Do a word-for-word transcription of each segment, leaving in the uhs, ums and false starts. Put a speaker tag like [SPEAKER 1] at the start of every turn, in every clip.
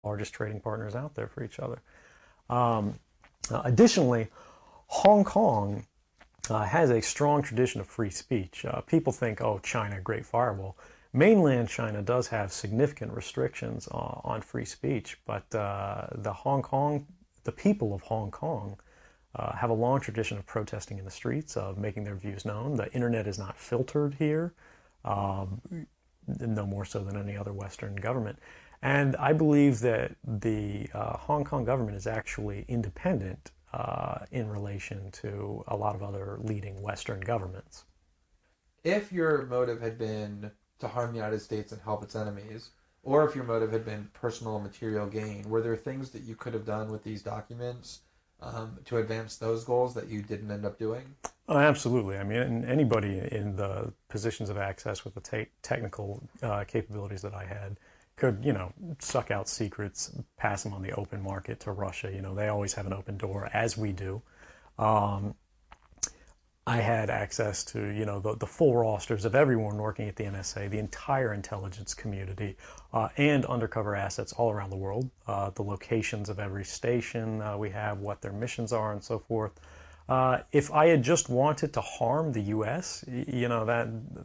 [SPEAKER 1] largest trading partners out there for each other. Um, uh, additionally, Hong Kong uh, has a strong tradition of free speech. Uh, people think, oh, China, great firewall. Mainland China does have significant restrictions uh, on free speech, but uh, the Hong Kong, the people of Hong Kong uh, have a long tradition of protesting in the streets, of making their views known. The internet is not filtered here, um, no more so than any other Western government. And I believe that the uh, Hong Kong government is actually independent uh, in relation to a lot of other leading Western governments.
[SPEAKER 2] If your motive had been to harm the United States and help its enemies, or if your motive had been personal material gain, were there things that you could have done with these documents um, to advance those goals that you didn't end up doing?
[SPEAKER 1] Oh, absolutely. I mean, anybody in the positions of access with the te- technical uh, capabilities that I had could, you know, suck out secrets, pass them on the open market to Russia. You know, they always have an open door, as we do. Um, I had access to, you know, the, the full rosters of everyone working at the N S A, the entire intelligence community, uh, and undercover assets all around the world, uh, the locations of every station uh, we have, what their missions are, and so forth. Uh, if I had just wanted to harm the U S, you know, that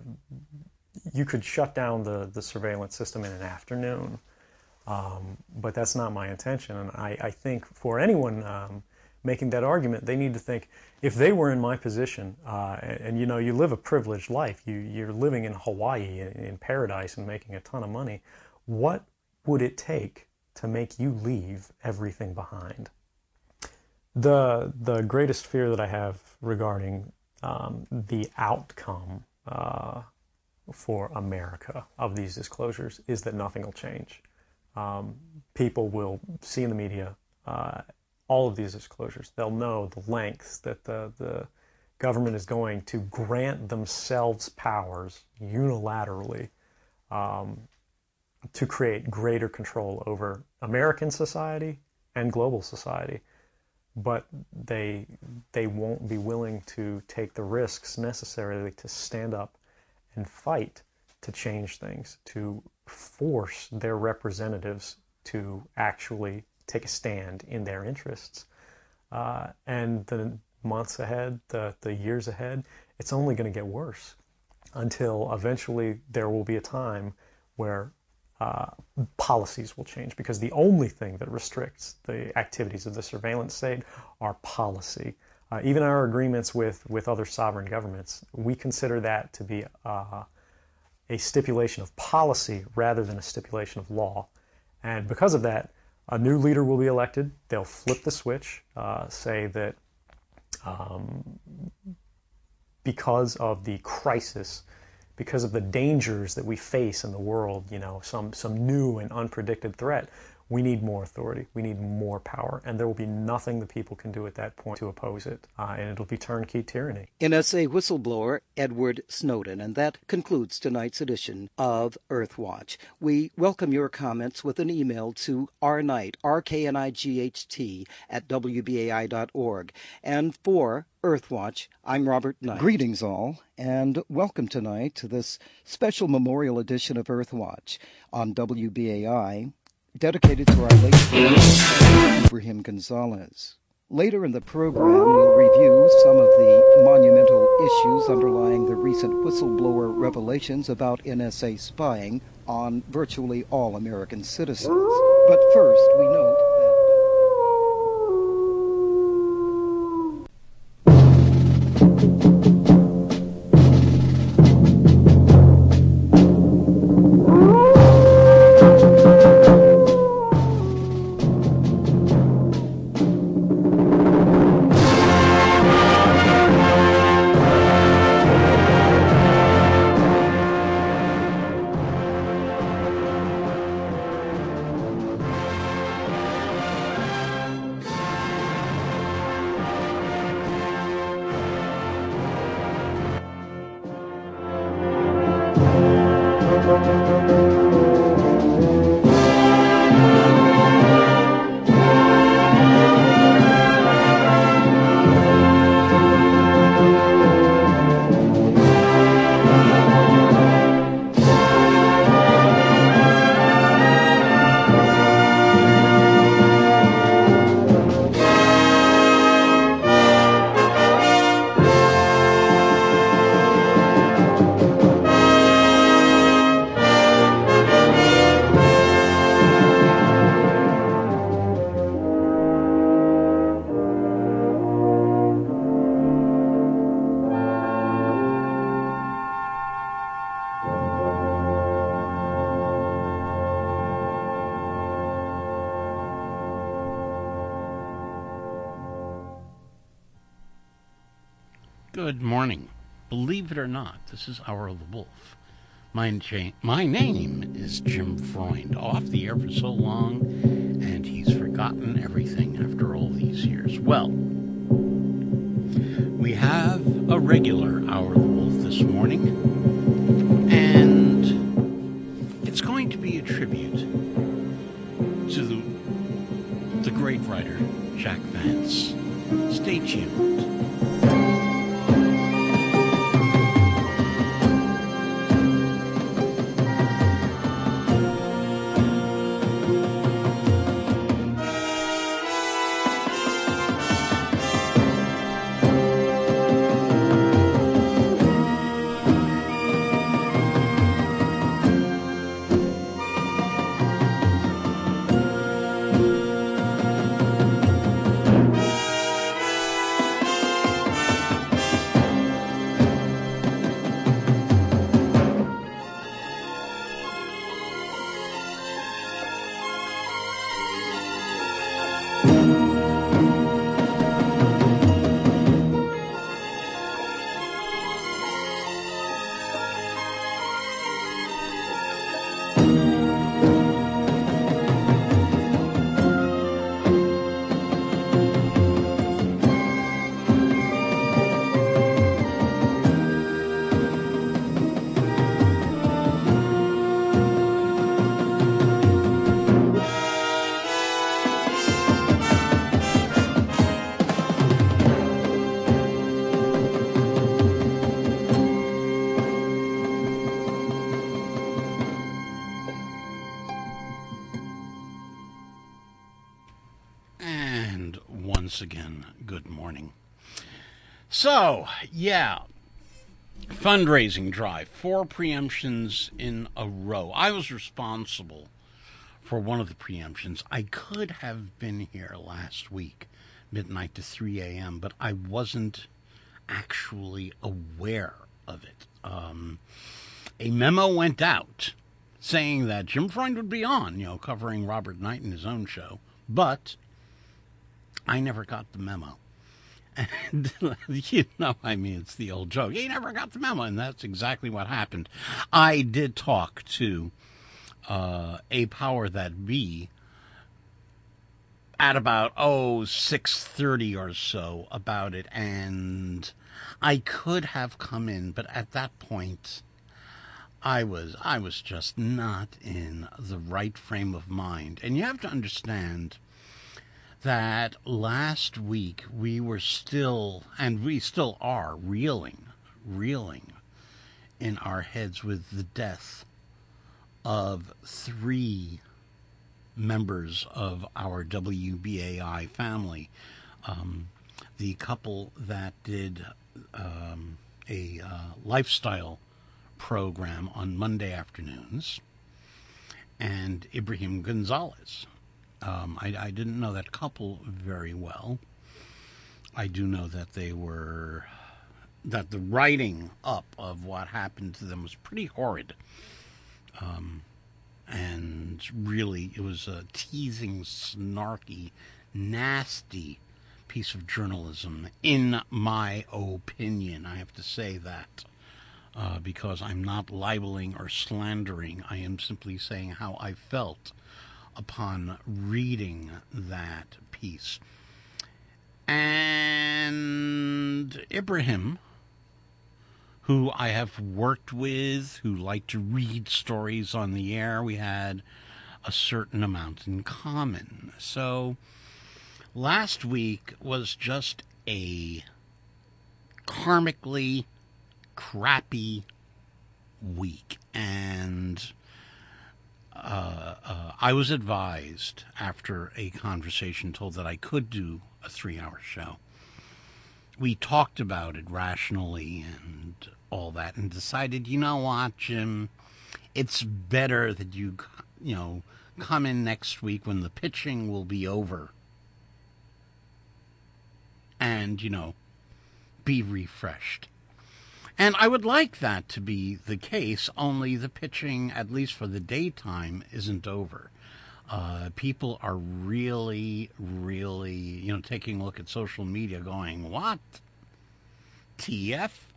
[SPEAKER 1] you could shut down the, the surveillance system in an afternoon. Um, but that's not my intention. And I, I think for anyone um, making that argument, they need to think, if they were in my position, uh, and, and you know, you live a privileged life, you, you're living in Hawaii, in, in paradise, and making a ton of money, what would it take to make you leave everything behind? The, the greatest fear that I have regarding um, the outcome uh, for America of these disclosures is that nothing will change. Um, people will see in the media uh, all of these disclosures. They'll know the lengths that the, the government is going to grant themselves powers unilaterally um, to create greater control over American society and global society. But they, they won't be willing to take the risks necessarily to stand up and fight to change things, to force their representatives to actually take a stand in their interests. Uh, and the months ahead, the, the years ahead, it's only going to get worse until eventually there will be a time where uh, policies will change, because the only thing that restricts the activities of the surveillance state are policy. Uh, even our agreements with, with other sovereign governments, we consider that to be uh, a stipulation of policy rather than a stipulation of law. And because of that, a new leader will be elected. They'll flip the switch, uh, say that um, because of the crisis, because of the dangers that we face in the world, you know, some, some new and unpredicted threat, we need more authority, we need more power, and there will be nothing the people can do at that point to oppose it, uh, and it'll be turnkey tyranny.
[SPEAKER 3] N S A whistleblower Edward Snowden, and that concludes tonight's edition of Earthwatch. We welcome your comments with an email to rknight, R K N I G H T, at W B A I dot org. And for Earthwatch, I'm Robert Knight. Greetings all, and welcome tonight to this special memorial edition of Earthwatch on W B A I, dedicated to our late friend Ibrahim Gonzalez. Later in the program, we'll review some of the monumental issues underlying the recent whistleblower revelations about N S A spying on virtually all American citizens. But first, we note
[SPEAKER 4] Good morning. Believe it or not, this is Hour of the Wolf. My, cha- my name is Jim Freund, off the air for so long, and he's forgotten everything after all these years. Well, we have a regular Hour of the Wolf this morning, and it's going to be a tribute to the, the great writer, Jack Vance. Stay tuned. Once again, good morning. So, yeah, fundraising drive, four preemptions in a row. I was responsible for one of the preemptions. I could have been here last week, midnight to three a.m., but I wasn't actually aware of it. Um, a memo went out saying that Jim Freund would be on, you know, covering Robert Knight in his own show, but I never got the memo. And, you know, I mean, it's the old joke. He never got the memo, and that's exactly what happened. I did talk to uh, a Power That Be at about, oh, six thirty or so about it, and I could have come in, but at that point, I was, I was just not in the right frame of mind. And you have to understand that last week we were still, and we still are, reeling, reeling in our heads with the death of three members of our W B A I family. Um, the couple that did um, a uh, lifestyle program on Monday afternoons, and Ibrahim Gonzalez. Um, I, I didn't know that couple very well. I do know that they were, that the writing up of what happened to them was pretty horrid. Um, and really, it was a teasing, snarky, nasty piece of journalism, in my opinion. I have to say that, uh, because I'm not libeling or slandering. I am simply saying how I felt upon reading that piece. And Ibrahim, who I have worked with, who liked to read stories on the air, we had a certain amount in common. So last week was just a karmically crappy week, and Uh, uh, I was advised after a conversation, told that I could do a three-hour show. We talked about it rationally and all that, and decided, you know what, Jim, it's better that you, you know, come in next week when the pitching will be over, and, you know, be refreshed. And I would like that to be the case, only the pitching, at least for the daytime, isn't over. Uh, people are really, really, you know, taking a look at social media going, what? T F,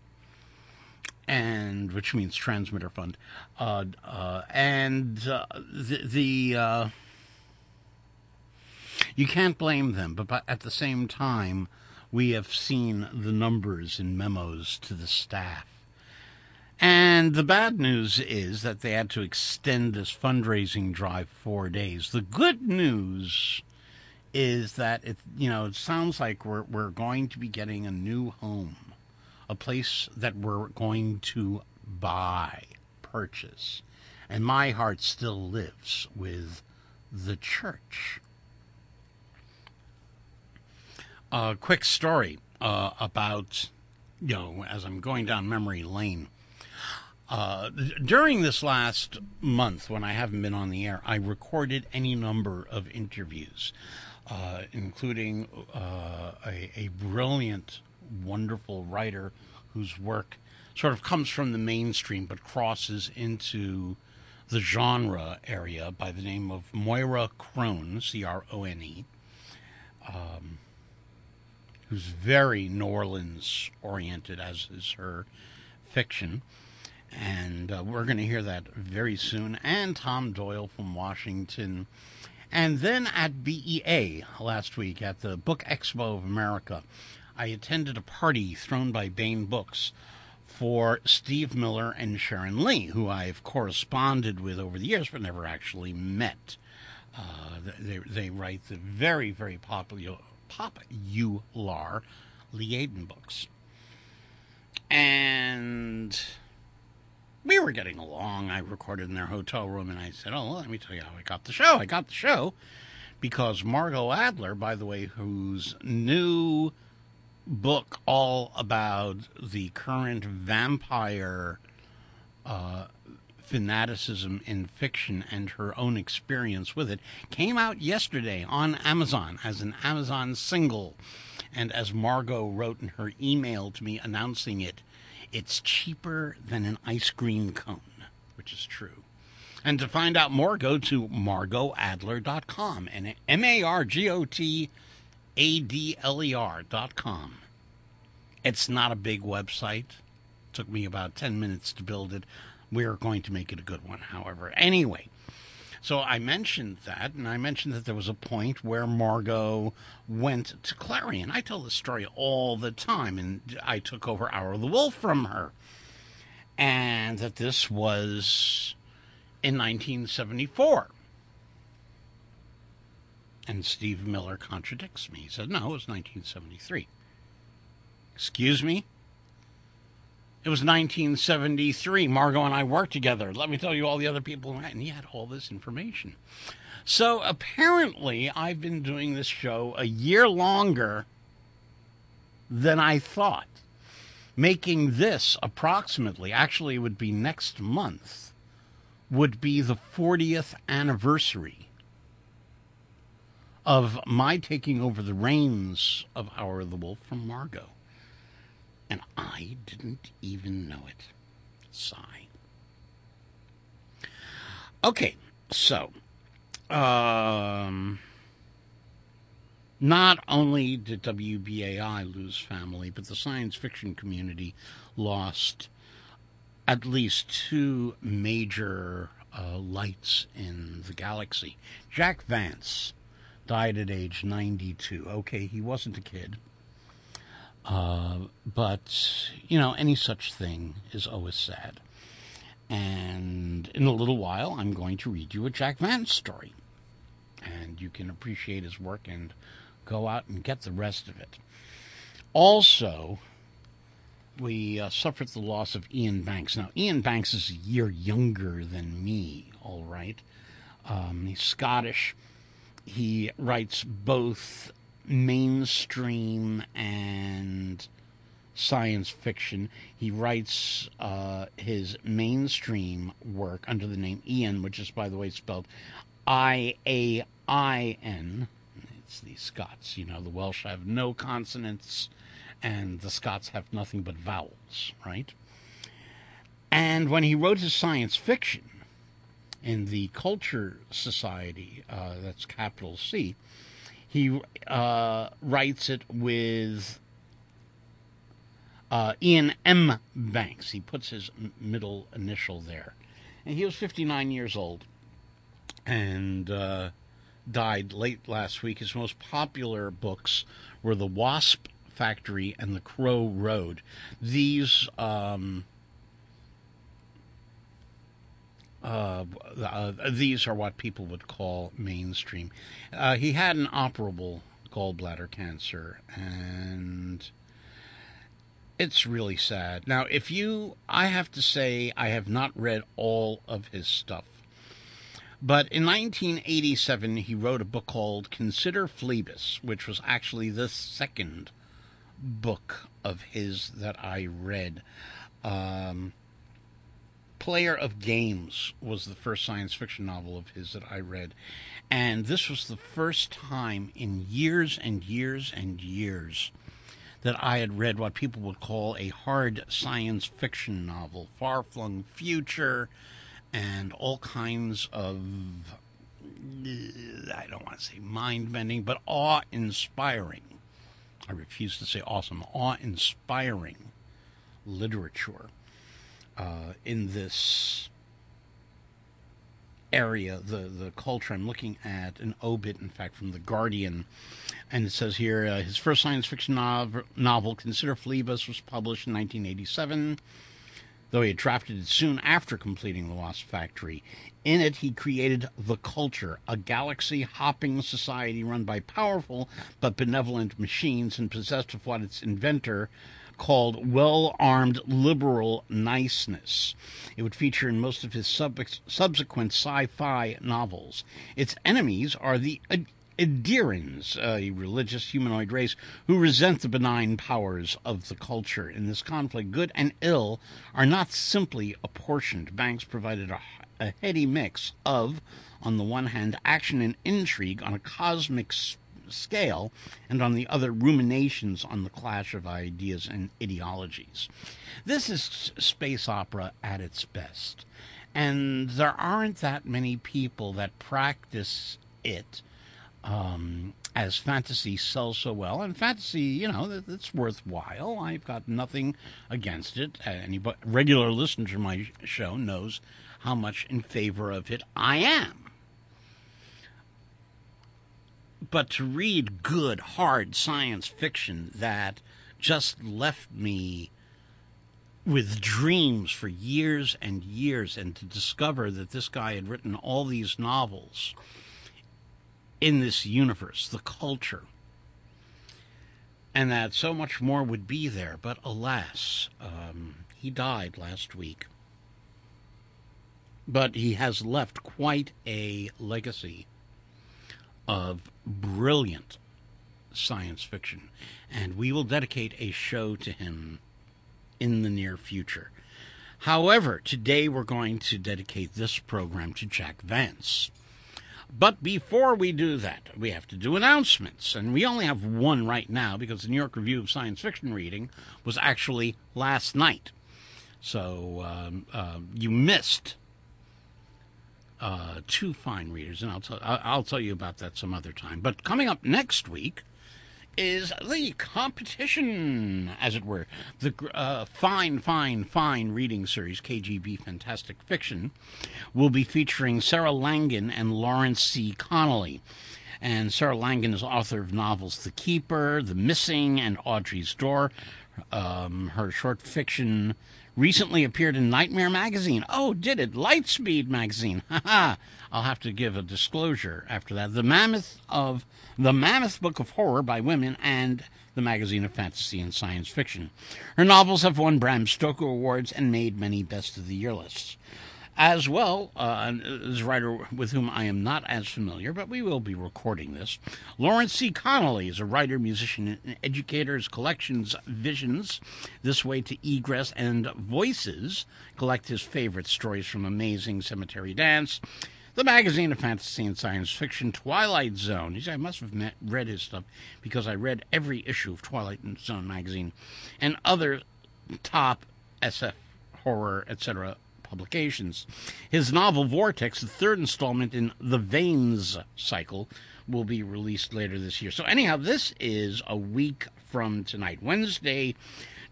[SPEAKER 4] and which means transmitter fund, uh, uh, and uh, the, the uh, you can't blame them, but, but at the same time, we have seen the numbers in memos to the staff. And the bad news is that they had to extend this fundraising drive four days. The good news is that it, you know, it sounds like we're we're going to be getting a new home, a place that we're going to buy, purchase, and my heart still lives with the church. A quick story uh, about, you know, as I'm going down memory lane. Uh, during this last month, when I haven't been on the air, I recorded any number of interviews, uh, including uh, a, a brilliant, wonderful writer whose work sort of comes from the mainstream but crosses into the genre area by the name of Moira Crone, C R O N E, um, who's very New Orleans-oriented, as is her fiction. And uh, we're going to hear that very soon. And Tom Doyle from Washington. And then at B E A last week at the Book Expo of America, I attended a party thrown by Baen Books for Steve Miller and Sharon Lee, who I've corresponded with over the years but never actually met. Uh, they, they write the very, very popular, popular Liaden books. And we were getting along. I recorded in their hotel room, and I said, oh, well, let me tell you how I got the show. I got the show because Margot Adler, by the way, whose new book all about the current vampire uh, fanaticism in fiction and her own experience with it, came out yesterday on Amazon as an Amazon single. And as Margot wrote in her email to me announcing it, it's cheaper than an ice cream cone, which is true. And to find out more, go to margot adler dot com, and M A R G O T A D L E R dot com. It's not a big website. It took me about ten minutes to build it. We're going to make it a good one, however. Anyway, so I mentioned that, and I mentioned that there was a point where Margot went to Clarion. I tell this story all the time, and I took over Hour of the Wolf from her. And that this was in nineteen seventy-four. And Steve Miller contradicts me. He said, no, it was nineteen seventy-three. Excuse me? It was nineteen seventy-three. Margot and I worked together. Let me tell you all the other people. And he had all this information. So apparently I've been doing this show a year longer than I thought. Making this approximately, actually it would be next month, would be the fortieth anniversary of my taking over the reins of Hour of the Wolf from Margot. And I didn't even know it. Sigh. Okay, so, um, not only did W B A I lose family, but the science fiction community lost at least two major uh, lights in the galaxy. Jack Vance died at age ninety-two. Okay, he wasn't a kid. Uh, but, you know, any such thing is always sad. And in a little while, I'm going to read you a Jack Vance story. And you can appreciate his work and go out and get the rest of it. Also, we uh, suffered the loss of Ian Banks. Now, Ian Banks is a year younger than me, all right? Um, he's Scottish. He writes both mainstream and science fiction. He writes uh, his mainstream work under the name Ian, which is, by the way, spelled I A I N. It's the Scots. You know, the Welsh have no consonants, and the Scots have nothing but vowels, right? And when he wrote his science fiction in the Culture Society, uh, that's capital C, he uh, writes it with Uh, Ian M. Banks. He puts his middle initial there. And he was fifty-nine years old and uh, died late last week. His most popular books were The Wasp Factory and The Crow Road. These um, uh, uh, these are what people would call mainstream. Uh, he had an operable gallbladder cancer, and it's really sad. Now, if you, I have to say, I have not read all of his stuff. But in nineteen eighty-seven, he wrote a book called Consider Phlebas, which was actually the second book of his that I read. Um, Player of Games was the first science fiction novel of his that I read. And this was the first time in years and years and years that I had read what people would call a hard science fiction novel. Far-flung future and all kinds of, I don't want to say mind-bending, but awe-inspiring. I refuse to say awesome. Awe-inspiring literature uh, in this area, the, the culture. I'm looking at an obit, in fact, from The Guardian, and it says here, uh, his first science fiction novel, novel, Consider Phlebas, was published in nineteen eighty-seven, though he had drafted it soon after completing The Wasp Factory. In it, he created The Culture, a galaxy-hopping society run by powerful but benevolent machines and possessed of what its inventor called well-armed liberal niceness. It would feature in most of his sub- subsequent sci-fi novels. Its enemies are the Ad- Adirans, a religious humanoid race who resent the benign powers of the culture. In this conflict, good and ill are not simply apportioned. Banks provided a, a heady mix of, on the one hand, action and intrigue on a cosmic s- scale, and on the other, ruminations on the clash of ideas and ideologies. This is space opera at its best, and there aren't that many people that practice it um, as fantasy sells so well. And fantasy, you know, it's worthwhile. I've got nothing against it. Any regular listener to my show knows how much in favor of it I am. But to read good, hard science fiction that just left me with dreams for years and years, and to discover that this guy had written all these novels in this universe, the culture, and that so much more would be there. But alas, um, he died last week. But he has left quite a legacy of brilliant science fiction, and we will dedicate a show to him in the near future. However, today we're going to dedicate this program to Jack Vance. But before we do that, we have to do announcements, and we only have one right now because the New York Review of Science Fiction reading was actually last night. So um, uh, you missed Uh, two fine readers, and I'll tell I'll tell you about that some other time. But coming up next week is the competition, as it were, the uh, fine, fine, fine reading series K G B Fantastic Fiction will be featuring Sarah Langan and Lawrence C. Connolly. And Sarah Langan is author of novels The Keeper, The Missing, and Audrey's Door. Um, her short fiction recently appeared in Nightmare Magazine. Oh, did it? Lightspeed Magazine. Haha. I'll have to give a disclosure after that. The Mammoth of The Mammoth Book of Horror by Women, and the Magazine of Fantasy and Science Fiction. Her novels have won Bram Stoker Awards and made many Best of the Year lists. As well, uh, is a writer with whom I am not as familiar, but we will be recording this. Lawrence C. Connolly is a writer, musician, and educator. His collections Visions, This Way to Egress, and Voices collect his favorite stories from Amazing Cemetery Dance, the Magazine of Fantasy and Science Fiction, Twilight Zone. I must have met, read his stuff because I read every issue of Twilight Zone magazine, and other top S F, horror, et cetera publications. His novel Vortex, the third installment in the Veins cycle, will be released later this year. So anyhow, this is a week from tonight, Wednesday,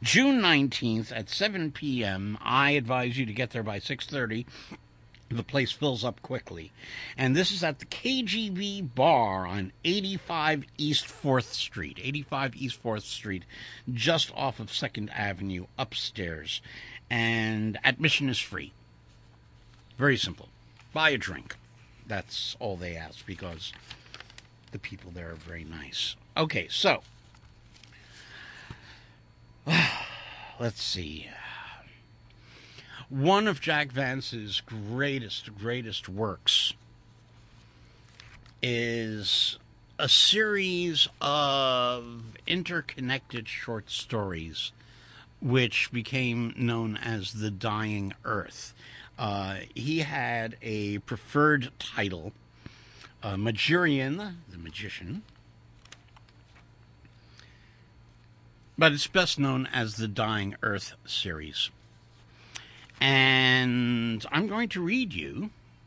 [SPEAKER 4] June nineteenth at seven p.m. I advise you to get there by six thirty. The place fills up quickly. And this is at the K G B Bar on eighty-five East fourth Street. eighty-five East fourth Street, just off of second Avenue, upstairs. And admission is free. Very simple. Buy a drink. That's all they ask, because the people there are very nice. Okay, so let's see. One of Jack Vance's greatest, greatest works is a series of interconnected short stories which became known as The Dying Earth. Uh, he had a preferred title, uh, Magirian, the Magician, but it's best known as the Dying Earth series. And I'm going to read you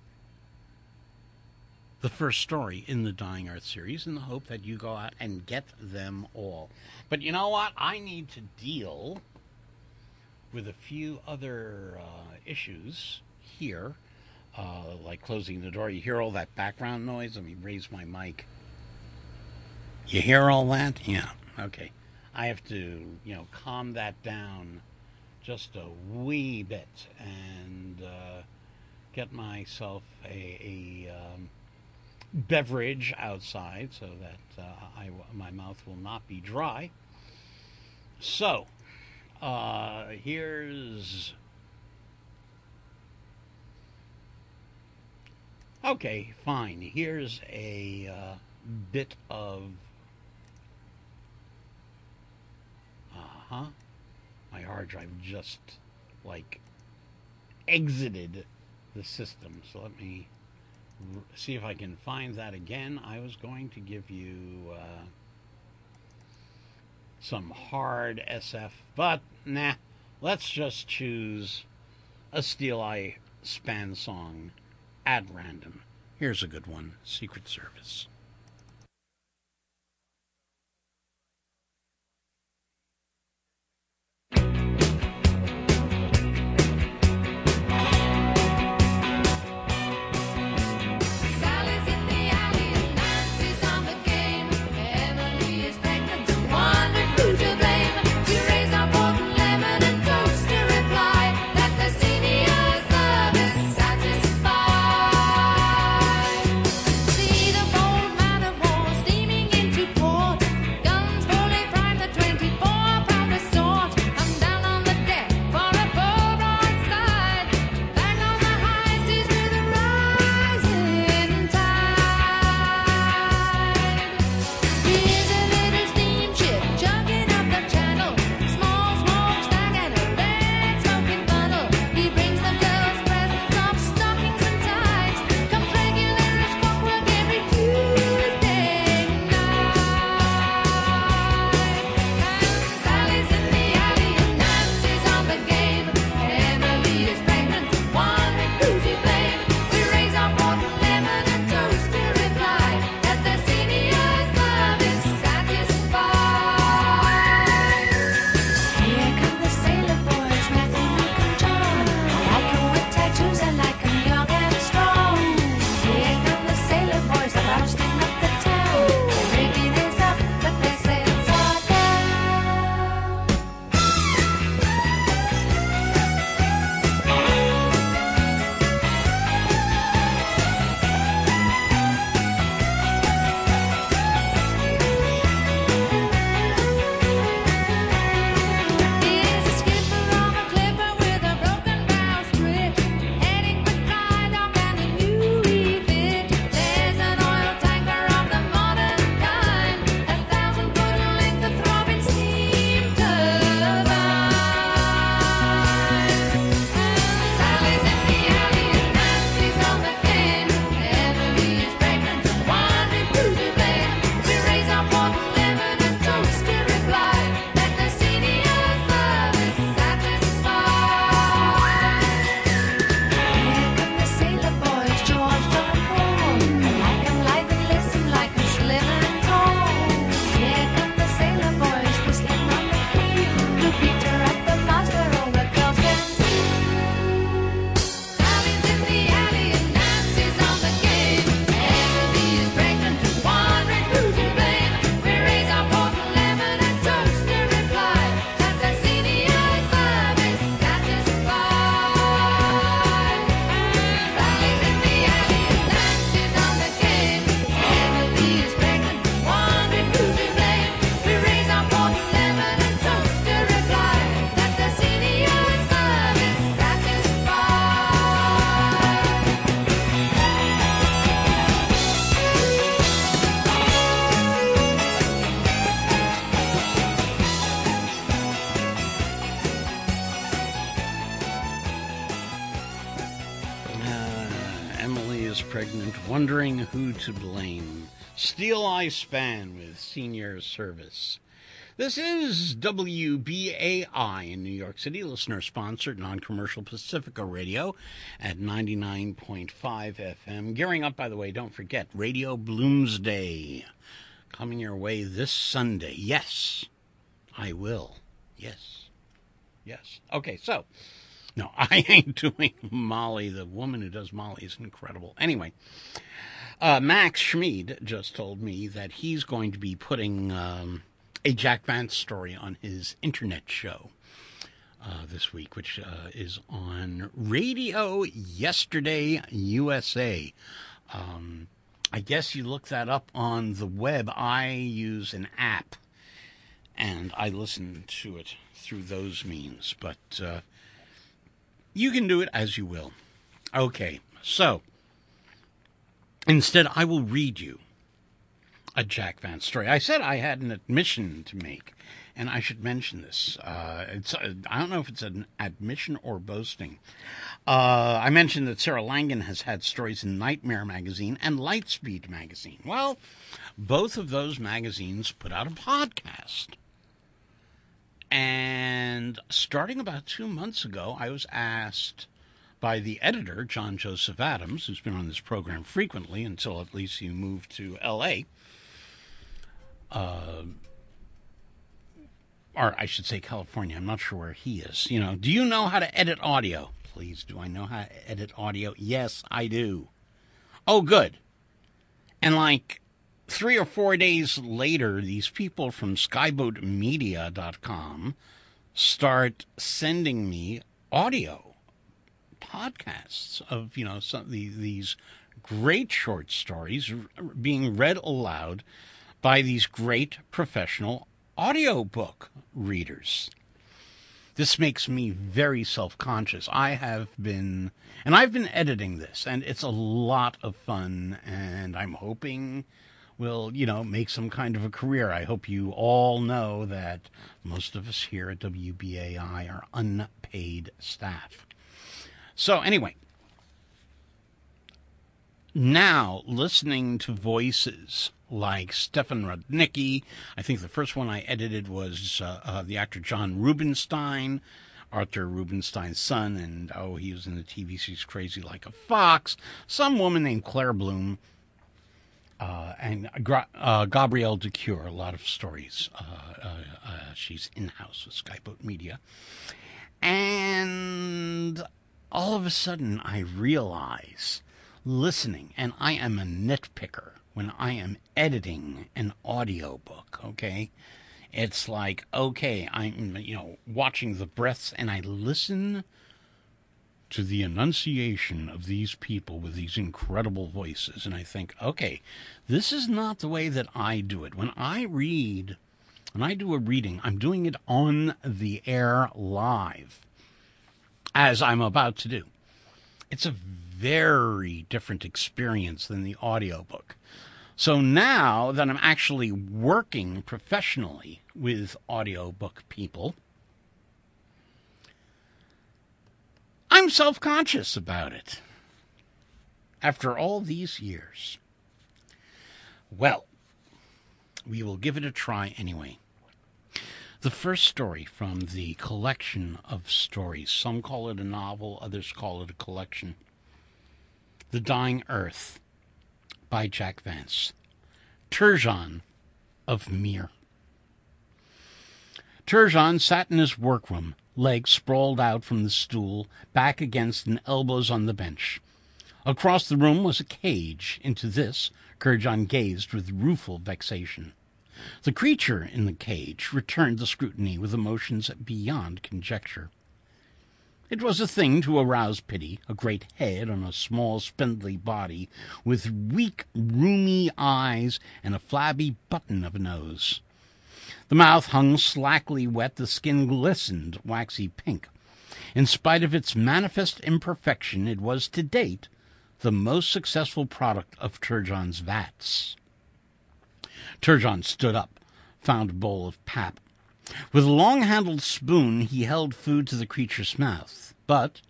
[SPEAKER 4] the first story in the Dying Earth series in the hope that you go out and get them all. But you know what? I need to deal with a few other uh, issues here, uh, like closing the door. You hear all that background noise? Let me raise my mic. You hear all that? Yeah, okay. I have to, you know, calm that down just a wee bit and uh, get myself a, a um, beverage outside so that uh, I, my mouth will not be dry. So, uh, here's... Okay, fine. Here's a uh, bit of... Uh-huh. My hard drive just, like, exited the system. So let me r- see if I can find that again. I was going to give you uh, some hard S F, but nah. Let's just choose a Steel Eye Span song at random. Here's a good one, Secret Service.
[SPEAKER 5] See the phone
[SPEAKER 4] wondering who to blame. Steel Eye Span with Senior Service. This is W B A I in New York City, listener-sponsored, non-commercial Pacifica Radio at ninety-nine point five F M. Gearing up, by the way, don't forget, Radio Bloomsday coming your way this Sunday. Yes, I will. Yes. Yes. Okay, so, no, I ain't doing Molly. The woman who does Molly is incredible. Anyway, uh, Max Schmid just told me that he's going to be putting um, a Jack Vance story on his internet show uh, this week, which uh, is on Radio Yesterday U S A. Um, I guess you look that up on the web. I use an app, and I listen to it through those means, but uh, you can do it as you will. Okay, so instead I will read you a Jack Vance story. I said I had an admission to make, and I should mention this. Uh, it's uh, I don't know if it's an admission or boasting. Uh, I mentioned that Sarah Langan has had stories in Nightmare Magazine and Lightspeed Magazine. Well, both of those magazines put out a podcast. And starting about two months ago, I was asked by the editor, John Joseph Adams, who's been on this program frequently until at least he moved to L A, uh, or I should say California. I'm not sure where he is. You know, do you know how to edit audio? Please, do I know how to edit audio? Yes, I do. Oh, good. And like three or four days later, these people from skyboat media dot com start sending me audio podcasts of, you know, some these, these great short stories being read aloud by these great professional audiobook readers. This makes me very self-conscious. I have been, and I've been editing this, and it's a lot of fun, and I'm hoping will, you know, make some kind of a career. I hope you all know that most of us here at W B A I are unpaid staff. So anyway, now listening to voices like Stefan Rudnicki. I think the first one I edited was uh, uh, the actor John Rubinstein, Arthur Rubinstein's son, and oh, he was in the T V series Crazy Like a Fox. Some woman named Claire Bloom, uh, and uh, Gabrielle de Cure. A lot of stories. Uh, uh, uh, she's in-house with Skyboat Media. And all of a sudden I realize, listening, and I am a nitpicker when I am editing an audiobook, okay? It's like, okay, I'm, you know, watching the breaths, and I listen to the enunciation of these people with these incredible voices, and I think, okay, this is not the way that I do it. When I read, when I do a reading, I'm doing it on the air live, as I'm about to do. It's a very different experience than the audiobook. So now that I'm actually working professionally with audiobook people, I'm self-conscious about it. After all these years. Well, we will give it a try anyway. The first story from the collection of stories. Some call it a novel, others call it a collection. The Dying Earth by Jack Vance. Turgeon of Mir. Turgeon sat in his workroom, legs sprawled out from the stool, back against and elbows on the bench. Across the room was a cage. Into this, Turgeon gazed with rueful vexation. The creature in the cage returned the scrutiny with emotions beyond conjecture. It was a thing to arouse pity, a great head on a small, spindly body, with weak, rheumy eyes and a flabby button of a nose. The mouth hung slackly wet, the skin glistened waxy pink. In spite of its manifest imperfection, it was, to date, the most successful product of Turgeon's vats. Turgeon stood up, found a bowl of pap. With a long-handled spoon, he held food to the creature's mouth, but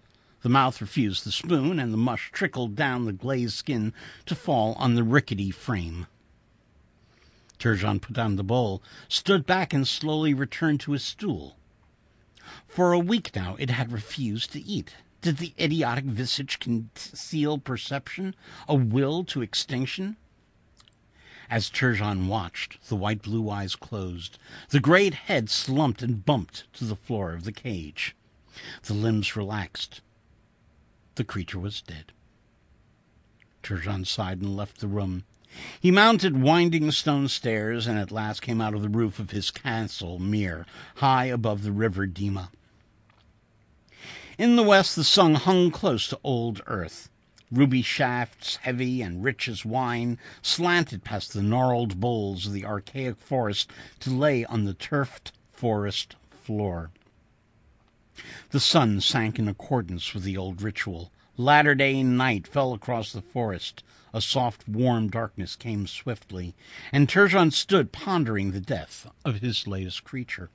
[SPEAKER 4] The mouth refused the spoon, and the mush trickled down the glazed skin to fall on the rickety frame. Turgeon put down the bowl, stood back, and slowly returned to his stool. For a week now it had refused to eat. Did the idiotic visage conceal perception, a will to extinction? As Turgeon watched, the white-blue eyes closed. The great head slumped and bumped to the floor of the cage. The limbs relaxed. The creature was dead. Turgeon sighed and left the room. He mounted winding stone stairs and at last came out of the roof of his castle Mir, high above the river Dima. In the west the sun hung close to old earth. Ruby shafts, heavy and rich as wine, slanted past the gnarled boles of the archaic forest to lay on the turfed forest floor. The sun sank in accordance with the old ritual. Latter-day night fell across the forest. A soft, warm darkness came swiftly, and Turgeon stood pondering the death of his latest creature.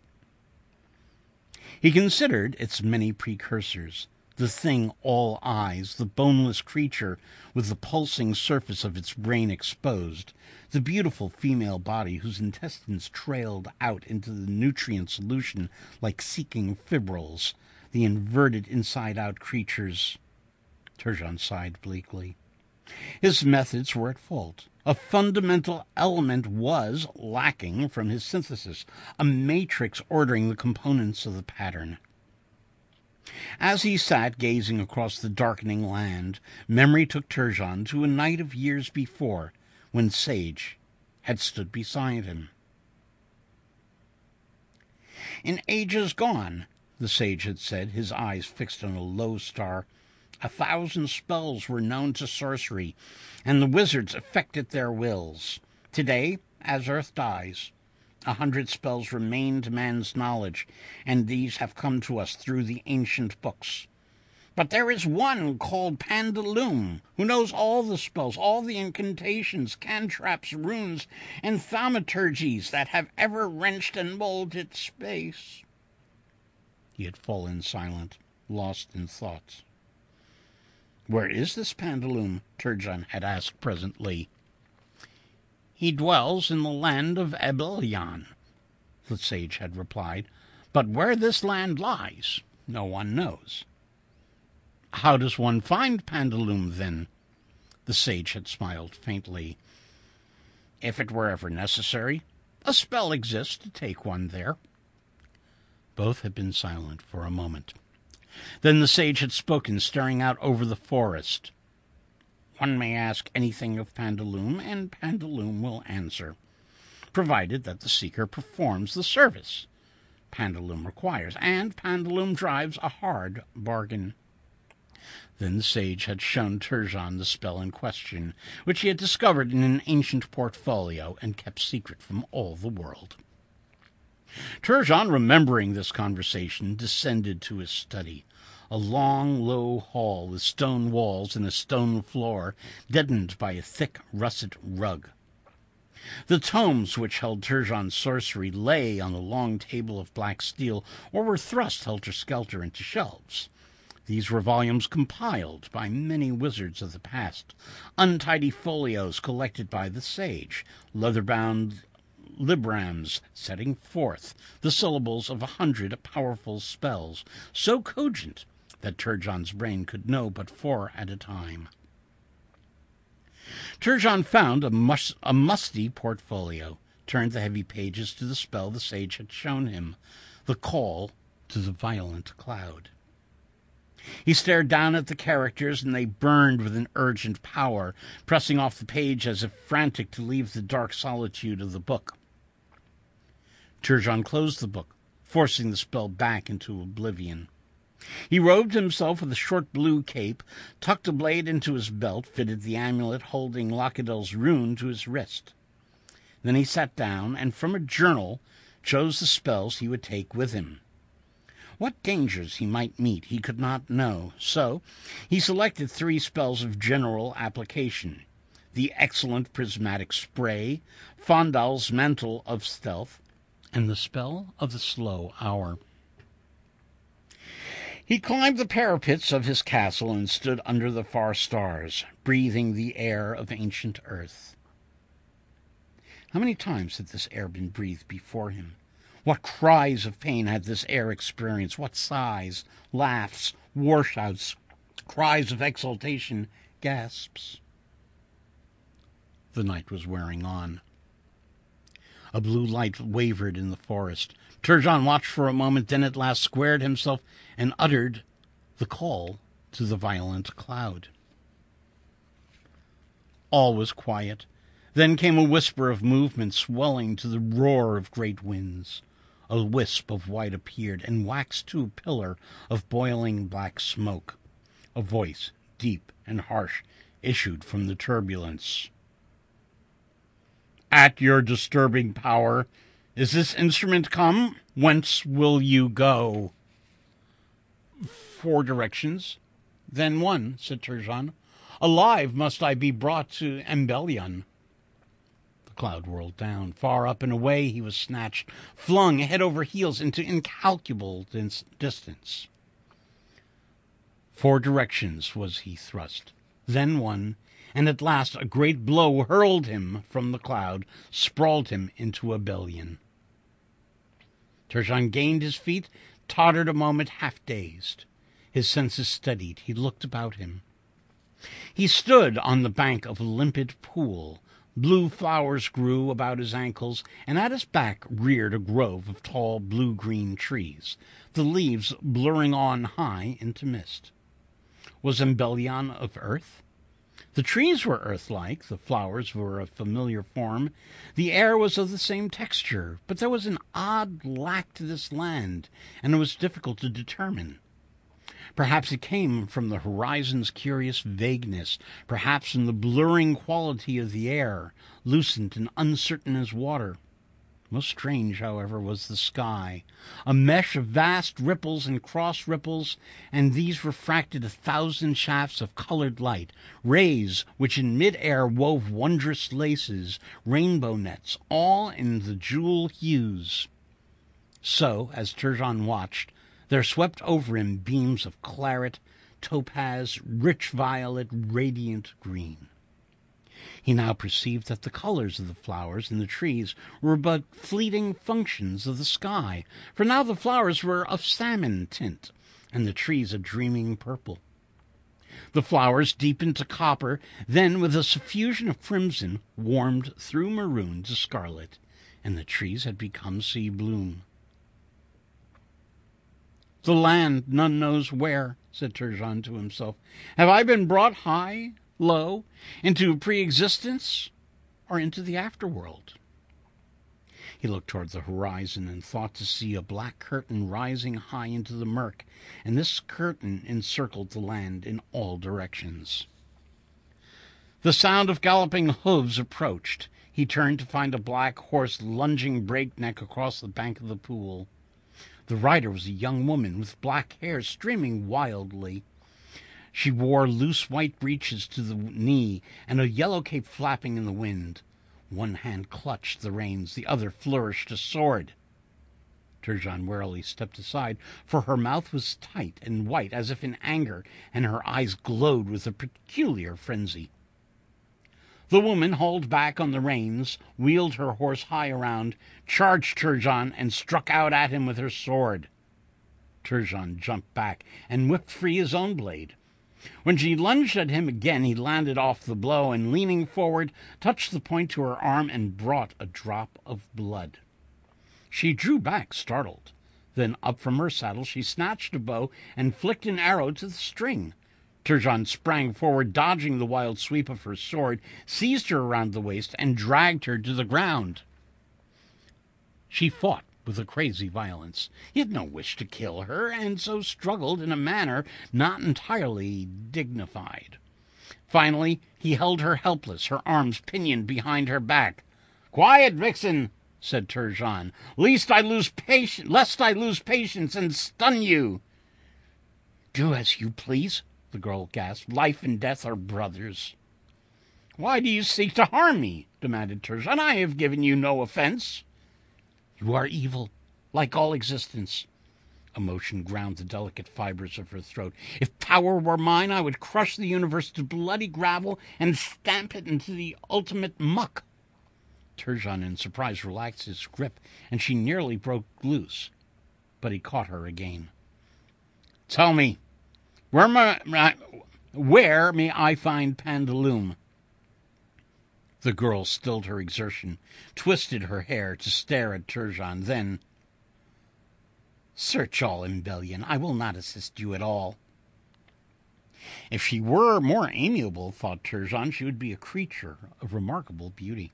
[SPEAKER 4] He considered its many precursors, the thing all eyes, the boneless creature with the pulsing surface of its brain exposed, the beautiful female body whose intestines trailed out into the nutrient solution like seeking fibrils, the inverted inside-out creatures. Turgeon sighed bleakly. His methods were at fault. A fundamental element was lacking from his synthesis, a matrix ordering the components of the pattern. As he sat gazing across the darkening land, memory took Turgeon to a night of years before, when Sage had stood beside him. In ages gone, the sage had said, his eyes fixed on a low star, a thousand spells were known to sorcery, and the wizards effected their wills. Today, as earth dies, a hundred spells remain to man's knowledge, and these have come to us through the ancient books. But there is one called Pandaloum, who knows all the spells, all the incantations, cantraps, runes, and thaumaturgies that have ever wrenched and molded space. He had fallen silent, lost in thoughts. Where is this Pandaloum? Turgeon had asked presently. He dwells in the land of Abelian, the sage had replied, but where this land lies, no one knows. How does one find Pandaloum, then? The sage had smiled faintly. If it were ever necessary, a spell exists to take one there. Both had been silent for a moment. Then the sage had spoken, staring out over the forest. One may ask anything of Pandaloum, and Pandaloum will answer, provided that the seeker performs the service Pandaloum requires, and Pandaloum drives a hard bargain. Then the sage had shown Turgeon the spell in question, which he had discovered in an ancient portfolio and kept secret from all the world. Turgeon, remembering this conversation, descended to his study, a long, low hall with stone walls and a stone floor, deadened by a thick russet rug. The tomes which held Turgeon's sorcery lay on a long table of black steel, or were thrust helter-skelter into shelves. These were volumes compiled by many wizards of the past, untidy folios collected by the sage, leather-bound librams setting forth the syllables of a hundred powerful spells, so cogent that Turgeon's brain could know but four at a time. Turgeon found a, mus- a musty portfolio, turned the heavy pages to the spell the sage had shown him, the call to the violent cloud. He stared down at the characters, and they burned with an urgent power, pressing off the page as if frantic to leave the dark solitude of the book. Turgeon closed the book, forcing the spell back into oblivion. He robed himself with a short blue cape, tucked a blade into his belt, fitted the amulet holding Lockadel's rune to his wrist. Then he sat down, and from a journal chose the spells he would take with him. What dangers he might meet he could not know, so he selected three spells of general application: the excellent prismatic spray, Fondal's mantle of stealth, and the spell of the slow hour. He climbed the parapets of his castle and stood under the far stars, breathing the air of ancient earth. How many times had this air been breathed before him? What cries of pain had this air experienced? What sighs, laughs, war shouts, cries of exultation, gasps? The night was wearing on. A blue light wavered in the forest. Turjan watched for a moment, then at last squared himself and uttered the call to the violent cloud. All was quiet. Then came a whisper of movement swelling to the roar of great winds. A wisp of white appeared and waxed to a pillar of boiling black smoke. A voice, deep and harsh, issued from the turbulence. At your disturbing power, is this instrument come? Whence will you go? Four directions, then one, said Turjan. Alive must I be brought to Embellion. The cloud whirled down. Far up and away he was snatched, flung head over heels into incalculable dis- distance. Four directions was he thrust, then one, and at last a great blow hurled him from the cloud, sprawled him into Embellion. Turjan gained his feet, tottered a moment, half-dazed. His senses steadied. He looked about him. He stood on the bank of a limpid pool. Blue flowers grew about his ankles, and at his back reared a grove of tall blue-green trees, the leaves blurring on high into mist. Was Embellion of earth? The trees were earth-like, the flowers were of familiar form, the air was of the same texture, but there was an odd lack to this land, and it was difficult to determine. Perhaps it came from the horizon's curious vagueness, perhaps from the blurring quality of the air, lucent and uncertain as water. Most strange, however, was the sky, a mesh of vast ripples and cross-ripples, and these refracted a thousand shafts of colored light, rays which in mid-air wove wondrous laces, rainbow nets, all in the jewel hues. So, as Turjan watched, there swept over him beams of claret, topaz, rich violet, radiant green. He now perceived that the colors of the flowers and the trees were but fleeting functions of the sky, for now the flowers were of salmon tint, and the trees a dreaming purple. The flowers deepened to copper, then with a suffusion of crimson warmed through maroon to scarlet, and the trees had become sea bloom. The land none knows where, said Turjan to himself. Have I been brought high, low, into pre-existence, or into the afterworld? He looked toward the horizon and thought to see a black curtain rising high into the murk, and this curtain encircled the land in all directions. The sound of galloping hooves approached. He turned to find a black horse lunging breakneck across the bank of the pool. The rider was a young woman with black hair streaming wildly. She wore loose white breeches to the knee and a yellow cape flapping in the wind. One hand clutched the reins, the other flourished a sword. Turjan warily stepped aside, for her mouth was tight and white as if in anger, and her eyes glowed with a peculiar frenzy. The woman hauled back on the reins, wheeled her horse high around, charged Turjan, and struck out at him with her sword. Turjan jumped back and whipped free his own blade. When she lunged at him again, he landed off the blow and, leaning forward, touched the point to her arm and brought a drop of blood. She drew back, startled. Then up from her saddle she snatched a bow and flicked an arrow to the string. Turjan sprang forward, dodging the wild sweep of her sword, seized her around the waist, and dragged her to the ground. She fought with a crazy violence. He had no wish to kill her, and so struggled in a manner not entirely dignified. Finally, he held her helpless, her arms pinioned behind her back. "Quiet, vixen," said Turjan, lest I lose patience, lest I lose patience and stun you. "Do as you please," the girl gasped. "Life and death are brothers." "Why do you seek to harm me?" demanded Turjan. "I have given you no offense." "You are evil, like all existence. Emotion ground the delicate fibers of her throat. If power were mine, I would crush the universe to bloody gravel and stamp it into the ultimate muck. Turgeon, in surprise, relaxed his grip, and she nearly broke loose. But he caught her again. Tell me, where may, where may I find Pantaloon? The girl stilled her exertion, twisted her hair to stare at Turgeon, then, Search all Embellion. I will not assist you at all. If she were more amiable, thought Turgeon, she would be a creature of remarkable beauty.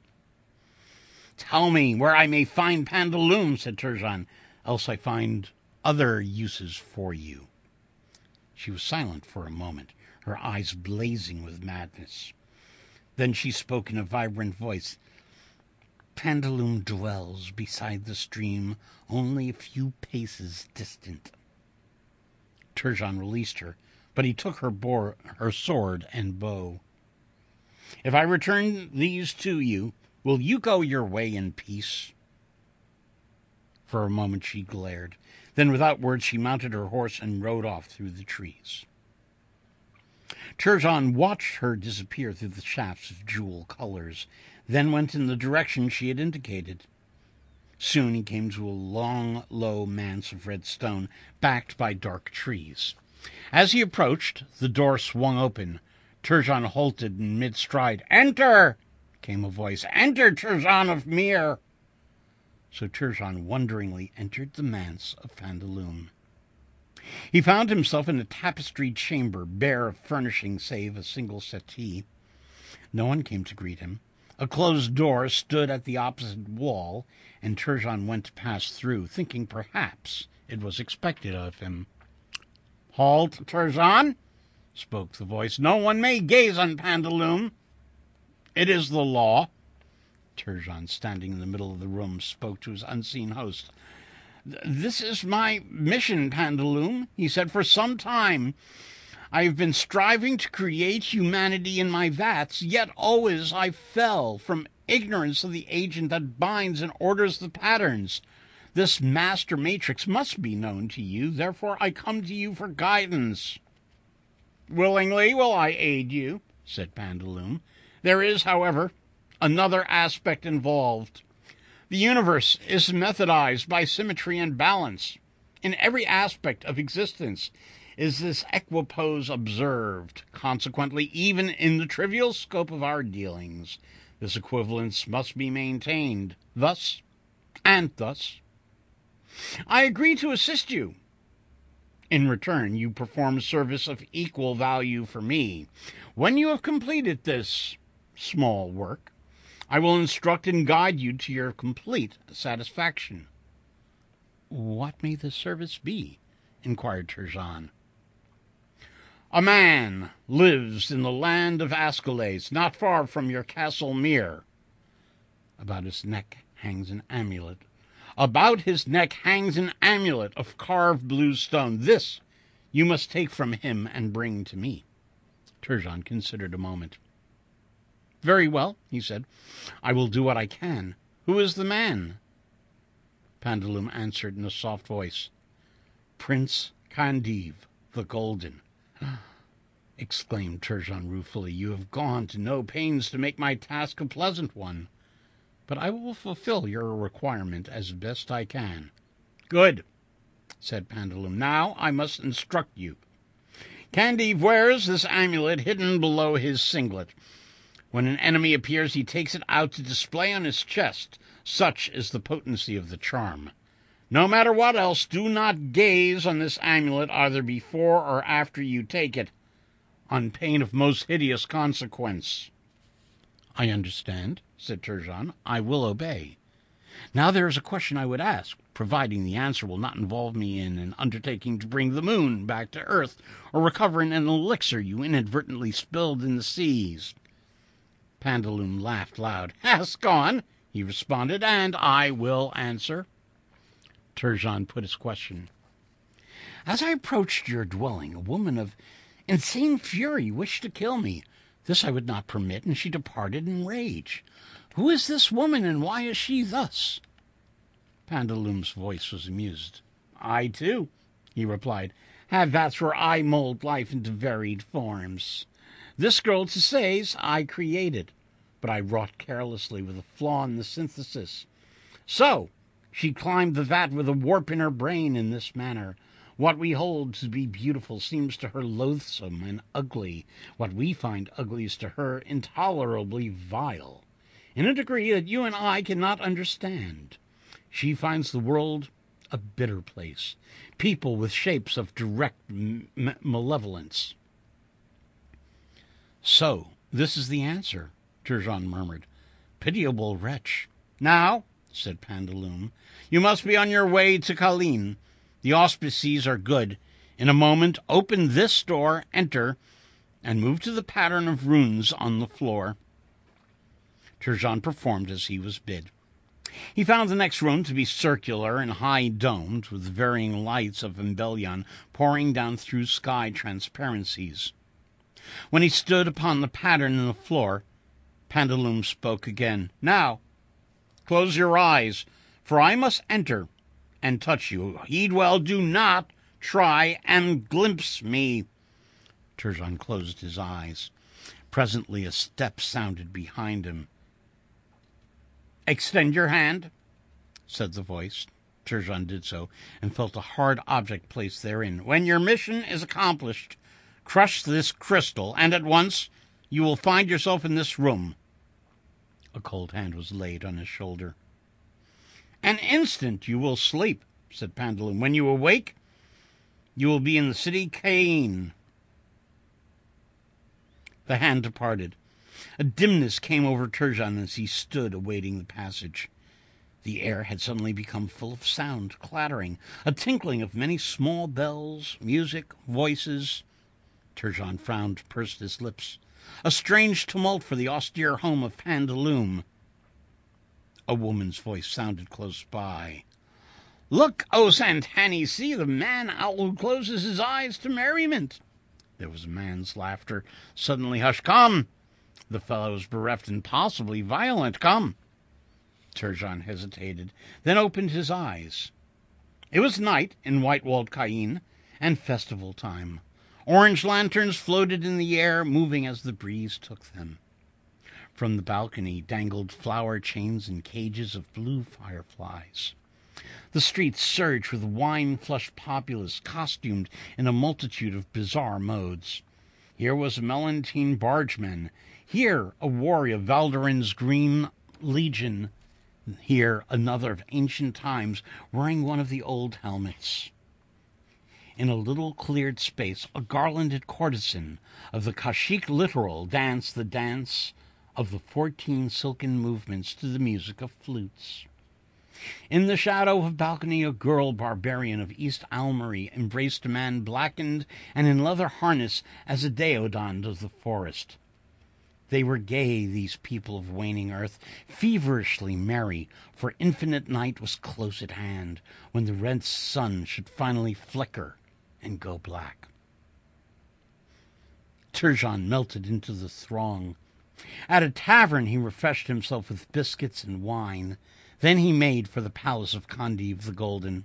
[SPEAKER 4] Tell me where I may find Pantaloon, said Turgeon, else I find other uses for you. She was silent for a moment, her eyes blazing with madness. Then she spoke in a vibrant voice. Pantaloon dwells beside the stream, only a few paces distant. Turgeon released her, but he took her, bore, her sword and bow. If I return these to you, will you go your way in peace? For a moment she glared. Then without words she mounted her horse and rode off through the trees. Turgeon watched her disappear through the shafts of jewel colors, then went in the direction she had indicated. Soon he came to a long, low manse of red stone, backed by dark trees. As he approached, the door swung open. Turgeon halted in mid-stride. "Enter!" came a voice. "Enter, Turgeon of Mere!" So Turgeon wonderingly entered the manse of Pantaloon. He found himself in a tapestried chamber, bare of furnishing save a single settee. No one came to greet him. A closed door stood at the opposite wall, and Turgeon went to pass through, thinking perhaps it was expected of him. "Halt, Turgeon," spoke the voice. "No one may gaze on Pantaloon. It is the law." Turgeon, standing in the middle of the room, spoke to his unseen host. "This is my mission, Pantaloon," he said. "For some time I have been striving to create humanity in my vats, yet always I fell from ignorance of the agent that binds and orders the patterns. This master matrix must be known to you, therefore I come to you for guidance." "Willingly will I aid you," said Pantaloon. "There is, however, another aspect involved. The universe is methodized by symmetry and balance. In every aspect of existence is this equipoise observed. Consequently, even in the trivial scope of our dealings, this equivalence must be maintained, thus and thus. I agree to assist you. In return, you perform service of equal value for me. When you have completed this small work, I will instruct and guide you to your complete satisfaction." "What may the service be?" inquired Turgeon. "A man lives in the land of Ascalés, not far from your castle Mere. About his neck hangs an amulet. About his neck hangs an amulet of carved blue stone. This you must take from him and bring to me." Turgeon considered a moment. "Very well," he said. "I will do what I can. Who is the man?" Pantaloon answered in a soft voice. "Prince Candide the Golden." exclaimed Turgeon ruefully. "You have gone to no pains to make my task a pleasant one, but I will fulfill your requirement as best I can." "Good," said Pantaloon. "Now I must instruct you. Candide wears this amulet hidden below his singlet. When an enemy appears, he takes it out to display on his chest. Such is the potency of the charm. No matter what else, do not gaze on this amulet either before or after you take it, on pain of most hideous consequence." "I understand," said Turgeon. "I will obey. Now there is a question I would ask, providing the answer will not involve me in an undertaking to bring the moon back to earth, or recovering an elixir you inadvertently spilled in the seas." Pantaloon laughed loud. "Ask on," he responded, "and I will answer." Turgeon put his question. "As I approached your dwelling, a woman of insane fury wished to kill me. This I would not permit, and she departed in rage. Who is this woman, and why is she thus?" Pantaloon's voice was amused. "I, too, he replied. Have vats where I mold life into varied forms. This girl, to say's, I created, but I wrought carelessly with a flaw in the synthesis. So, she climbed the vat with a warp in her brain in this manner. What we hold to be beautiful seems to her loathsome and ugly. What we find ugly is to her intolerably vile, in a degree that you and I cannot understand. She finds the world a bitter place, people with shapes of direct m- malevolence. So, this is the answer, Turgeon murmured. Pitiable wretch. Now, said Pantaloon, you must be on your way to Colline. The auspices are good. In a moment, open this door, enter, and move to the pattern of runes on the floor. Turgeon performed as he was bid. He found the next room to be circular and high-domed, with varying lights of Embellion pouring down through sky transparencies. When he stood upon the pattern in the floor, Pantaloon spoke again. Now, close your eyes, for I must enter and touch you. Heed well, do not try and glimpse me. Turgeon closed his eyes. Presently a step sounded behind him. Extend your hand, said the voice. Turgeon did so, and felt a hard object placed therein. When your mission is accomplished, crush this crystal, and at once you will find yourself in this room. A cold hand was laid on his shoulder. An instant you will sleep, said Pantaloon. When you awake, you will be in the city Caen. The hand departed. A dimness came over Turgeon as he stood awaiting the passage. The air had suddenly become full of sound, clattering, a tinkling of many small bells, music, voices. Turgeon frowned, pursed his lips. A strange tumult for the austere home of Pantaloon. A woman's voice sounded close by. Look, O Santani, see the man owl who closes his eyes to merriment. There was a man's laughter, suddenly hushed. Come! The fellow is bereft and possibly violent. Come! Turgeon hesitated, then opened his eyes. It was night in white-walled Caen, and festival time. Orange lanterns floated in the air, moving as the breeze took them. From the balcony dangled flower chains and cages of blue fireflies. The streets surged with wine-flushed populace, costumed in a multitude of bizarre modes. Here was a Melantine bargeman, here a warrior of Valdarin's Green Legion, here another of ancient times wearing one of the old helmets. In a little cleared space, a garlanded courtesan of the Kashik littoral danced the dance of the fourteen silken movements to the music of flutes. In the shadow of a balcony, a girl barbarian of East Almery embraced a man blackened and in leather harness as a deodand of the forest. They were gay, these people of waning earth, feverishly merry, for infinite night was close at hand, when the red sun should finally flicker and go black. Turgeon melted into the throng. At a tavern he refreshed himself with biscuits and wine. Then he made for the palace of Condive the Golden.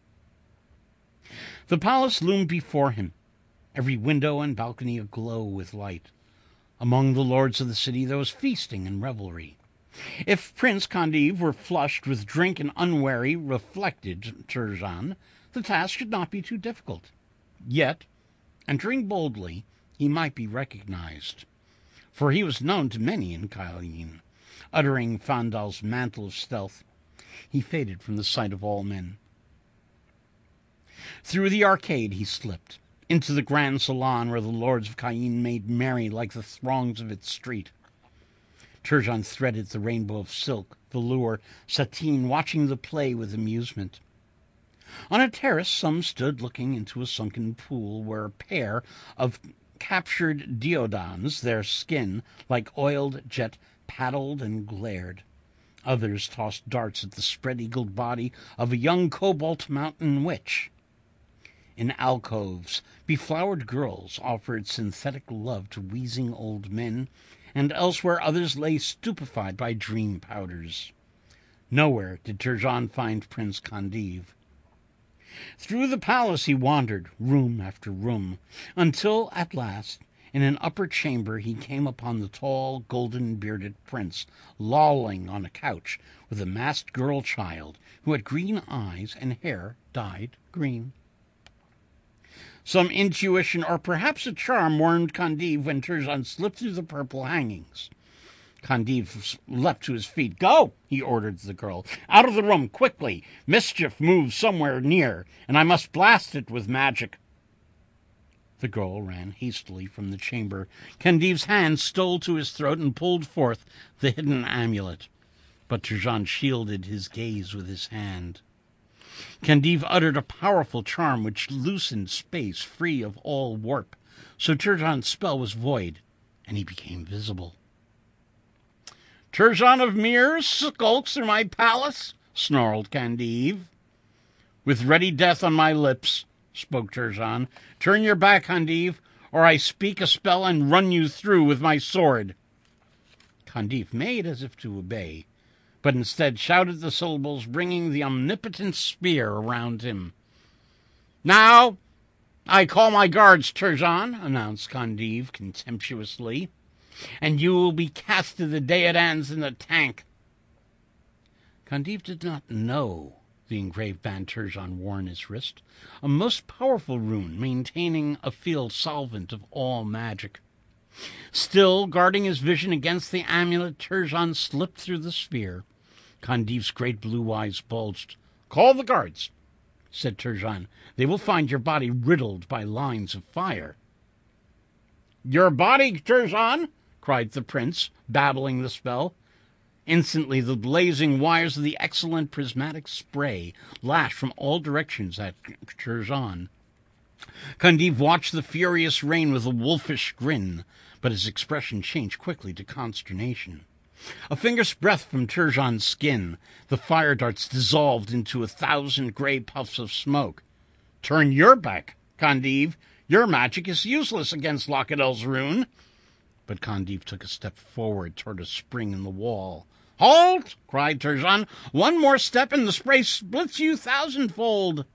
[SPEAKER 4] The palace loomed before him, every window and balcony aglow with light. Among the lords of the city there was feasting and revelry. If Prince Condive were flushed with drink and unwary, reflected Turgeon, the task should not be too difficult. Yet, entering boldly, he might be recognized, for he was known to many in Caen. Uttering Fandal's mantle of stealth, he faded from the sight of all men. Through the arcade he slipped, into the grand salon where the lords of Caen made merry like the throngs of its street. Turgeon threaded the rainbow of silk, velour, sateen, watching the play with amusement. On a terrace some stood looking into a sunken pool where a pair of captured deodans, their skin like oiled jet, paddled and glared. Others tossed darts at the spread-eagled body of a young cobalt mountain witch. In alcoves, beflowered girls offered synthetic love to wheezing old men, and elsewhere others lay stupefied by dream powders. Nowhere did Turgeon find Prince Condive. Through the palace he wandered, room after room, until at last, in an upper chamber, he came upon the tall, golden-bearded prince, lolling on a couch with a masked girl-child who had green eyes and hair dyed green. Some intuition, or perhaps a charm, warned Candide when Turgeon slipped through the purple hangings. Candide leapt to his feet. "Go!" he ordered the girl. "Out of the room, quickly! Mischief moves somewhere near, and I must blast it with magic." The girl ran hastily from the chamber. Candide's hand stole to his throat and pulled forth the hidden amulet. But Turgeon shielded his gaze with his hand. Candide uttered a powerful charm which loosened space free of all warp, so Turgeon's spell was void, and he became visible. "Turgeon of Mears skulks through my palace?" snarled Candide. "With ready death on my lips," spoke Turgeon. "Turn your back, Candide, or I speak a spell and run you through with my sword." Candide made as if to obey, but instead shouted the syllables, bringing the omnipotent spear around him. "Now I call my guards, Turgeon," announced Candide contemptuously, "and you will be cast to the Daedans in the tank." Candide did not know the engraved band Turgeon wore on his wrist, a most powerful rune maintaining a field solvent of all magic. Still, guarding his vision against the amulet, Turgeon slipped through the sphere. Candide's great blue eyes bulged. "Call the guards," said Turgeon. "They will find your body riddled by lines of fire." "Your body, Turgeon!" cried the prince, babbling the spell. Instantly the blazing wires of the excellent prismatic spray lashed from all directions at Turgeon. Candide watched the furious rain with a wolfish grin, but his expression changed quickly to consternation. A finger's breadth from Turgeon's skin, the fire darts dissolved into a thousand grey puffs of smoke. "Turn your back, Candide. Your magic is useless against Lochadel's rune." But Candide took a step forward toward a spring in the wall. "Halt!" cried Turgeon. "One more step and the spray splits you thousandfold."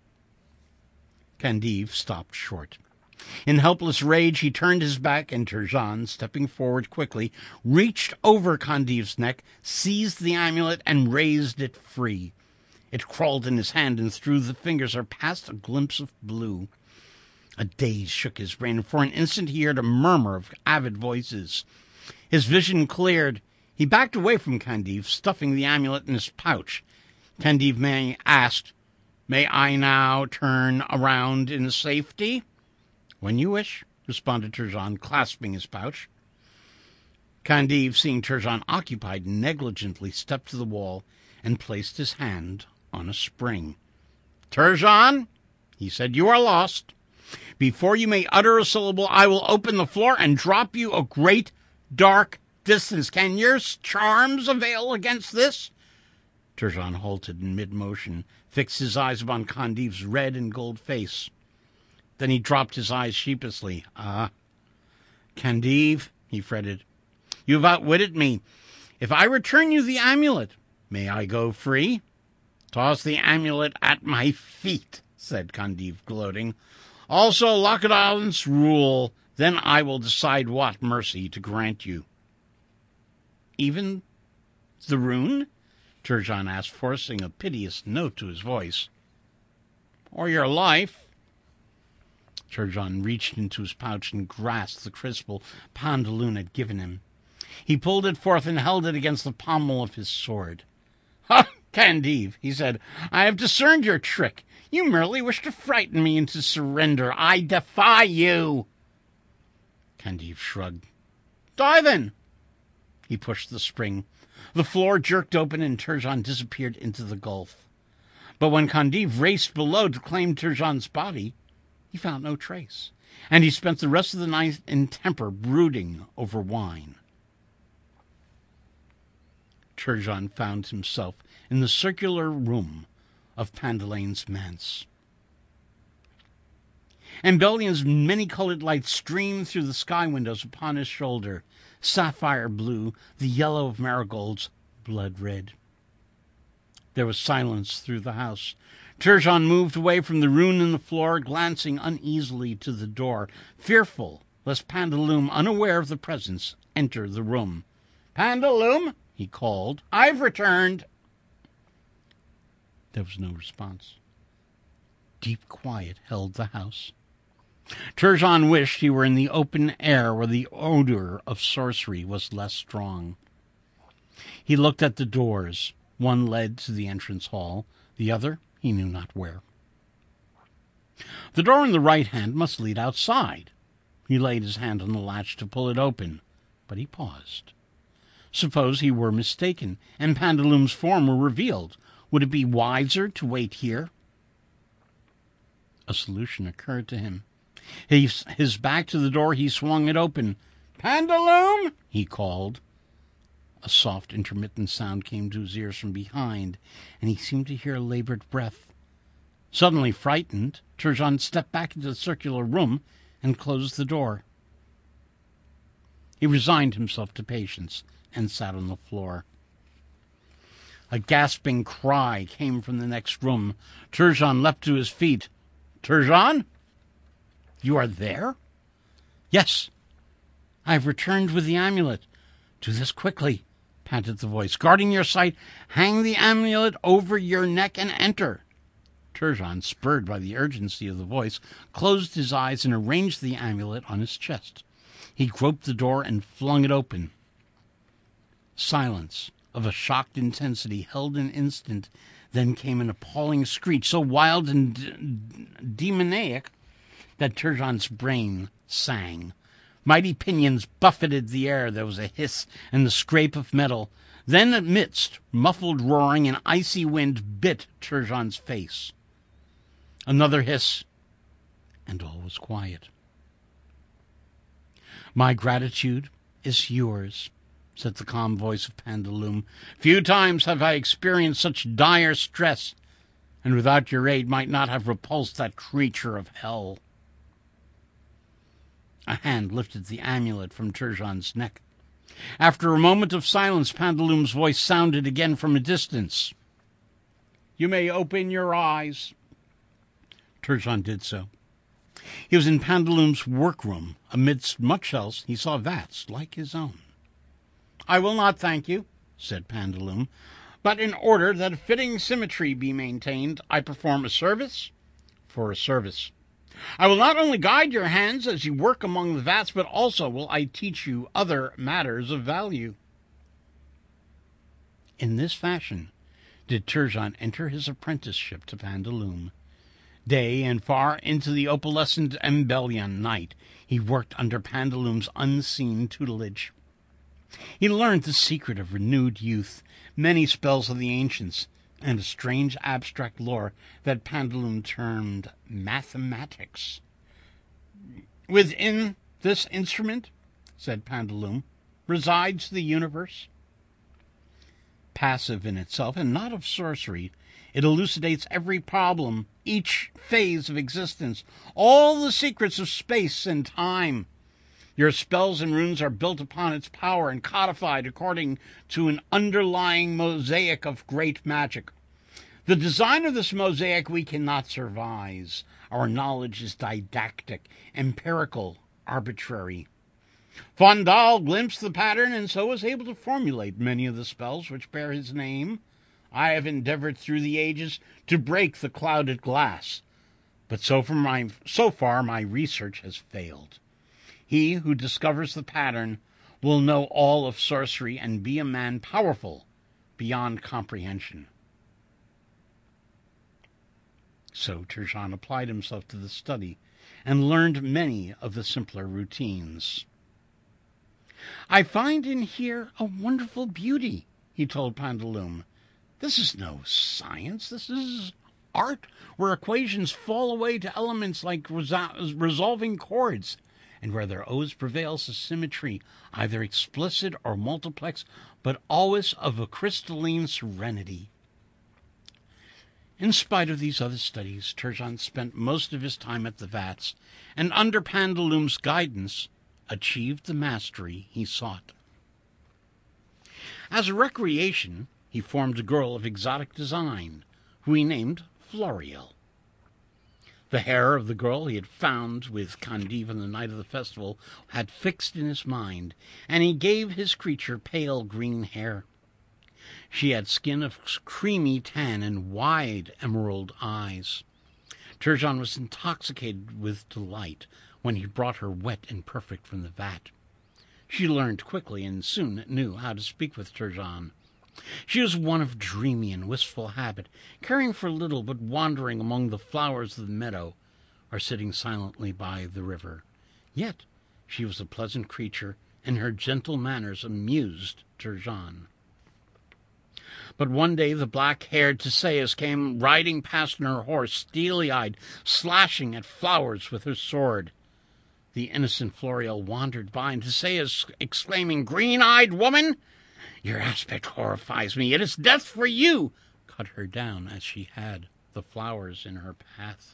[SPEAKER 4] Candide stopped short. In helpless rage he turned his back, and Turgeon, stepping forward quickly, reached over Candide's neck, seized the amulet, and raised it free. It crawled in his hand, and through the fingers there passed a glimpse of blue. A daze shook his brain, and for an instant he heard a murmur of avid voices. His vision cleared. He backed away from Candide, stuffing the amulet in his pouch. Candide asked, "May I now turn around in safety?" "When you wish," responded Turgeon, clasping his pouch. Candide, seeing Turgeon occupied, negligently stepped to the wall and placed his hand on a spring. "Turgeon," he said, "you are lost. Before you may utter a syllable, I will open the floor and drop you a great dark distance. Can your charms avail against this?" Turgeon halted in mid-motion, fixed his eyes upon Candide's red and gold face. Then he dropped his eyes sheepishly. "Ah, Candide," he fretted, "you have outwitted me. If I return you the amulet, may I go free?" "Toss the amulet at my feet," said Candide, gloating. "Also Lochadel's rule, then I will decide what mercy to grant you." "Even the rune?" Turgeon asked, forcing a piteous note to his voice. "Or your life?" Turgeon reached into his pouch and grasped the crystal Pantaloon had given him. He pulled it forth and held it against the pommel of his sword. "Ha, Candide," he said, "I have discerned your trick. You merely wish to frighten me into surrender. I defy you." Candide shrugged. "Die, then." He pushed the spring. The floor jerked open and Turgeon disappeared into the gulf. But when Candide raced below to claim Turgeon's body, he found no trace, and he spent the rest of the night in temper, brooding over wine. Turgeon found himself in the circular room of Pandelaine's manse. Embellion's many-colored lights streamed through the sky windows upon his shoulder, sapphire blue, the yellow of marigolds, blood red. There was silence through the house. Turgeon moved away from the rune in the floor, glancing uneasily to the door, fearful lest Pantaloon, unaware of the presence, enter the room. "Pantaloon," he called, "I've returned." There was no response. Deep quiet held the house. Turgeon wished he were in the open air where the odor of sorcery was less strong. He looked at the doors. One led to the entrance hall, the other he knew not where. The door on the right hand must lead outside. He laid his hand on the latch to pull it open, but he paused. Suppose he were mistaken, and Pantaloon's form were revealed. Would it be wiser to wait here? A solution occurred to him. His, his back to the door, he swung it open. "Pantaloon!" he called. A soft, intermittent sound came to his ears from behind, and he seemed to hear a labored breath. Suddenly frightened, Turgeon stepped back into the circular room and closed the door. He resigned himself to patience and sat on the floor. A gasping cry came from the next room. Turgeon leapt to his feet. "Turgeon? You are there?" "Yes. I have returned with the amulet." "Do this quickly," panted the voice. "Guarding your sight, hang the amulet over your neck and enter." Turgeon, spurred by the urgency of the voice, closed his eyes and arranged the amulet on his chest. He groped the door and flung it open. Silence of a shocked intensity held an instant. Then came an appalling screech, so wild and d- demoniac that Turgeon's brain sang. Mighty pinions buffeted the air. There was a hiss and the scrape of metal. Then, amidst muffled roaring, an icy wind bit Turgeon's face. Another hiss, and all was quiet. "My gratitude is yours," said the calm voice of Pantaloon. "Few times have I experienced such dire stress, and without your aid might not have repulsed that creature of hell." A hand lifted the amulet from Turgeon's neck. After a moment of silence, Pantaloon's voice sounded again from a distance. "You may open your eyes." Turgeon did so. He was in Pantaloon's workroom. Amidst much else, he saw vats like his own. "I will not thank you," said Pantaloon, "but in order that a fitting symmetry be maintained, I perform a service for a service. I will not only guide your hands as you work among the vats, but also will I teach you other matters of value." In this fashion did Turgeon enter his apprenticeship to Pantaloon. Day and far into the opalescent Embellion night, he worked under Pantaloon's unseen tutelage. He learned the secret of renewed youth, many spells of the ancients, and a strange abstract lore that Pantaloon termed mathematics. "Within this instrument," said Pantaloon, "resides the universe." Passive in itself and not of sorcery, it elucidates every problem, each phase of existence, all the secrets of space and time. Your spells and runes are built upon its power and codified according to an underlying mosaic of great magic. The design of this mosaic we cannot surmise. Our knowledge is didactic, empirical, arbitrary. Fondal glimpsed the pattern and so was able to formulate many of the spells which bear his name. I have endeavored through the ages to break the clouded glass, but so far my, so far my research has failed. He who discovers the pattern will know all of sorcery and be a man powerful beyond comprehension. So Turgeon applied himself to the study and learned many of the simpler routines. "I find in here a wonderful beauty," he told Pantaloon. "This is no science. This is art, where equations fall away to elements like resol- resolving chords, and where there always prevails a symmetry, either explicit or multiplex, but always of a crystalline serenity." In spite of these other studies, Turgeon spent most of his time at the vats, and under Pantaloon's guidance achieved the mastery he sought. As a recreation, he formed a girl of exotic design, who he named Floriel. The hair of the girl he had found with Candide on the night of the festival had fixed in his mind, and he gave his creature pale green hair. She had skin of creamy tan and wide emerald eyes. Turgeon was intoxicated with delight when he brought her wet and perfect from the vat. She learned quickly and soon knew how to speak with Turgeon. She was one of dreamy and wistful habit, caring for little but wandering among the flowers of the meadow, or sitting silently by the river. Yet she was a pleasant creature, and her gentle manners amused Turgeon. But one day the black-haired Theseus came riding past on her horse, steely-eyed, slashing at flowers with her sword. The innocent Floriel wandered by, and Theseus, exclaiming, "Green-eyed woman! Your aspect horrifies me. It is death for you!" cut her down as she had the flowers in her path.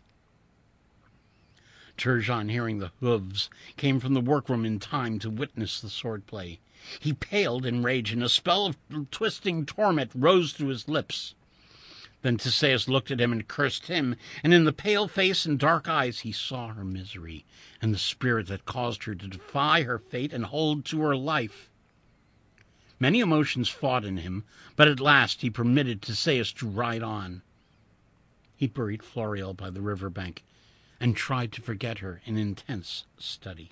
[SPEAKER 4] Turgeon, hearing the hoofs, came from the workroom in time to witness the swordplay. He paled in rage, and a spell of twisting torment rose to his lips. Then Theseus looked at him and cursed him, and in the pale face and dark eyes he saw her misery, and the spirit that caused her to defy her fate and hold to her life. Many emotions fought in him, but at last he permitted Theseus to ride on. He buried Floriel by the river bank, and tried to forget her in intense study.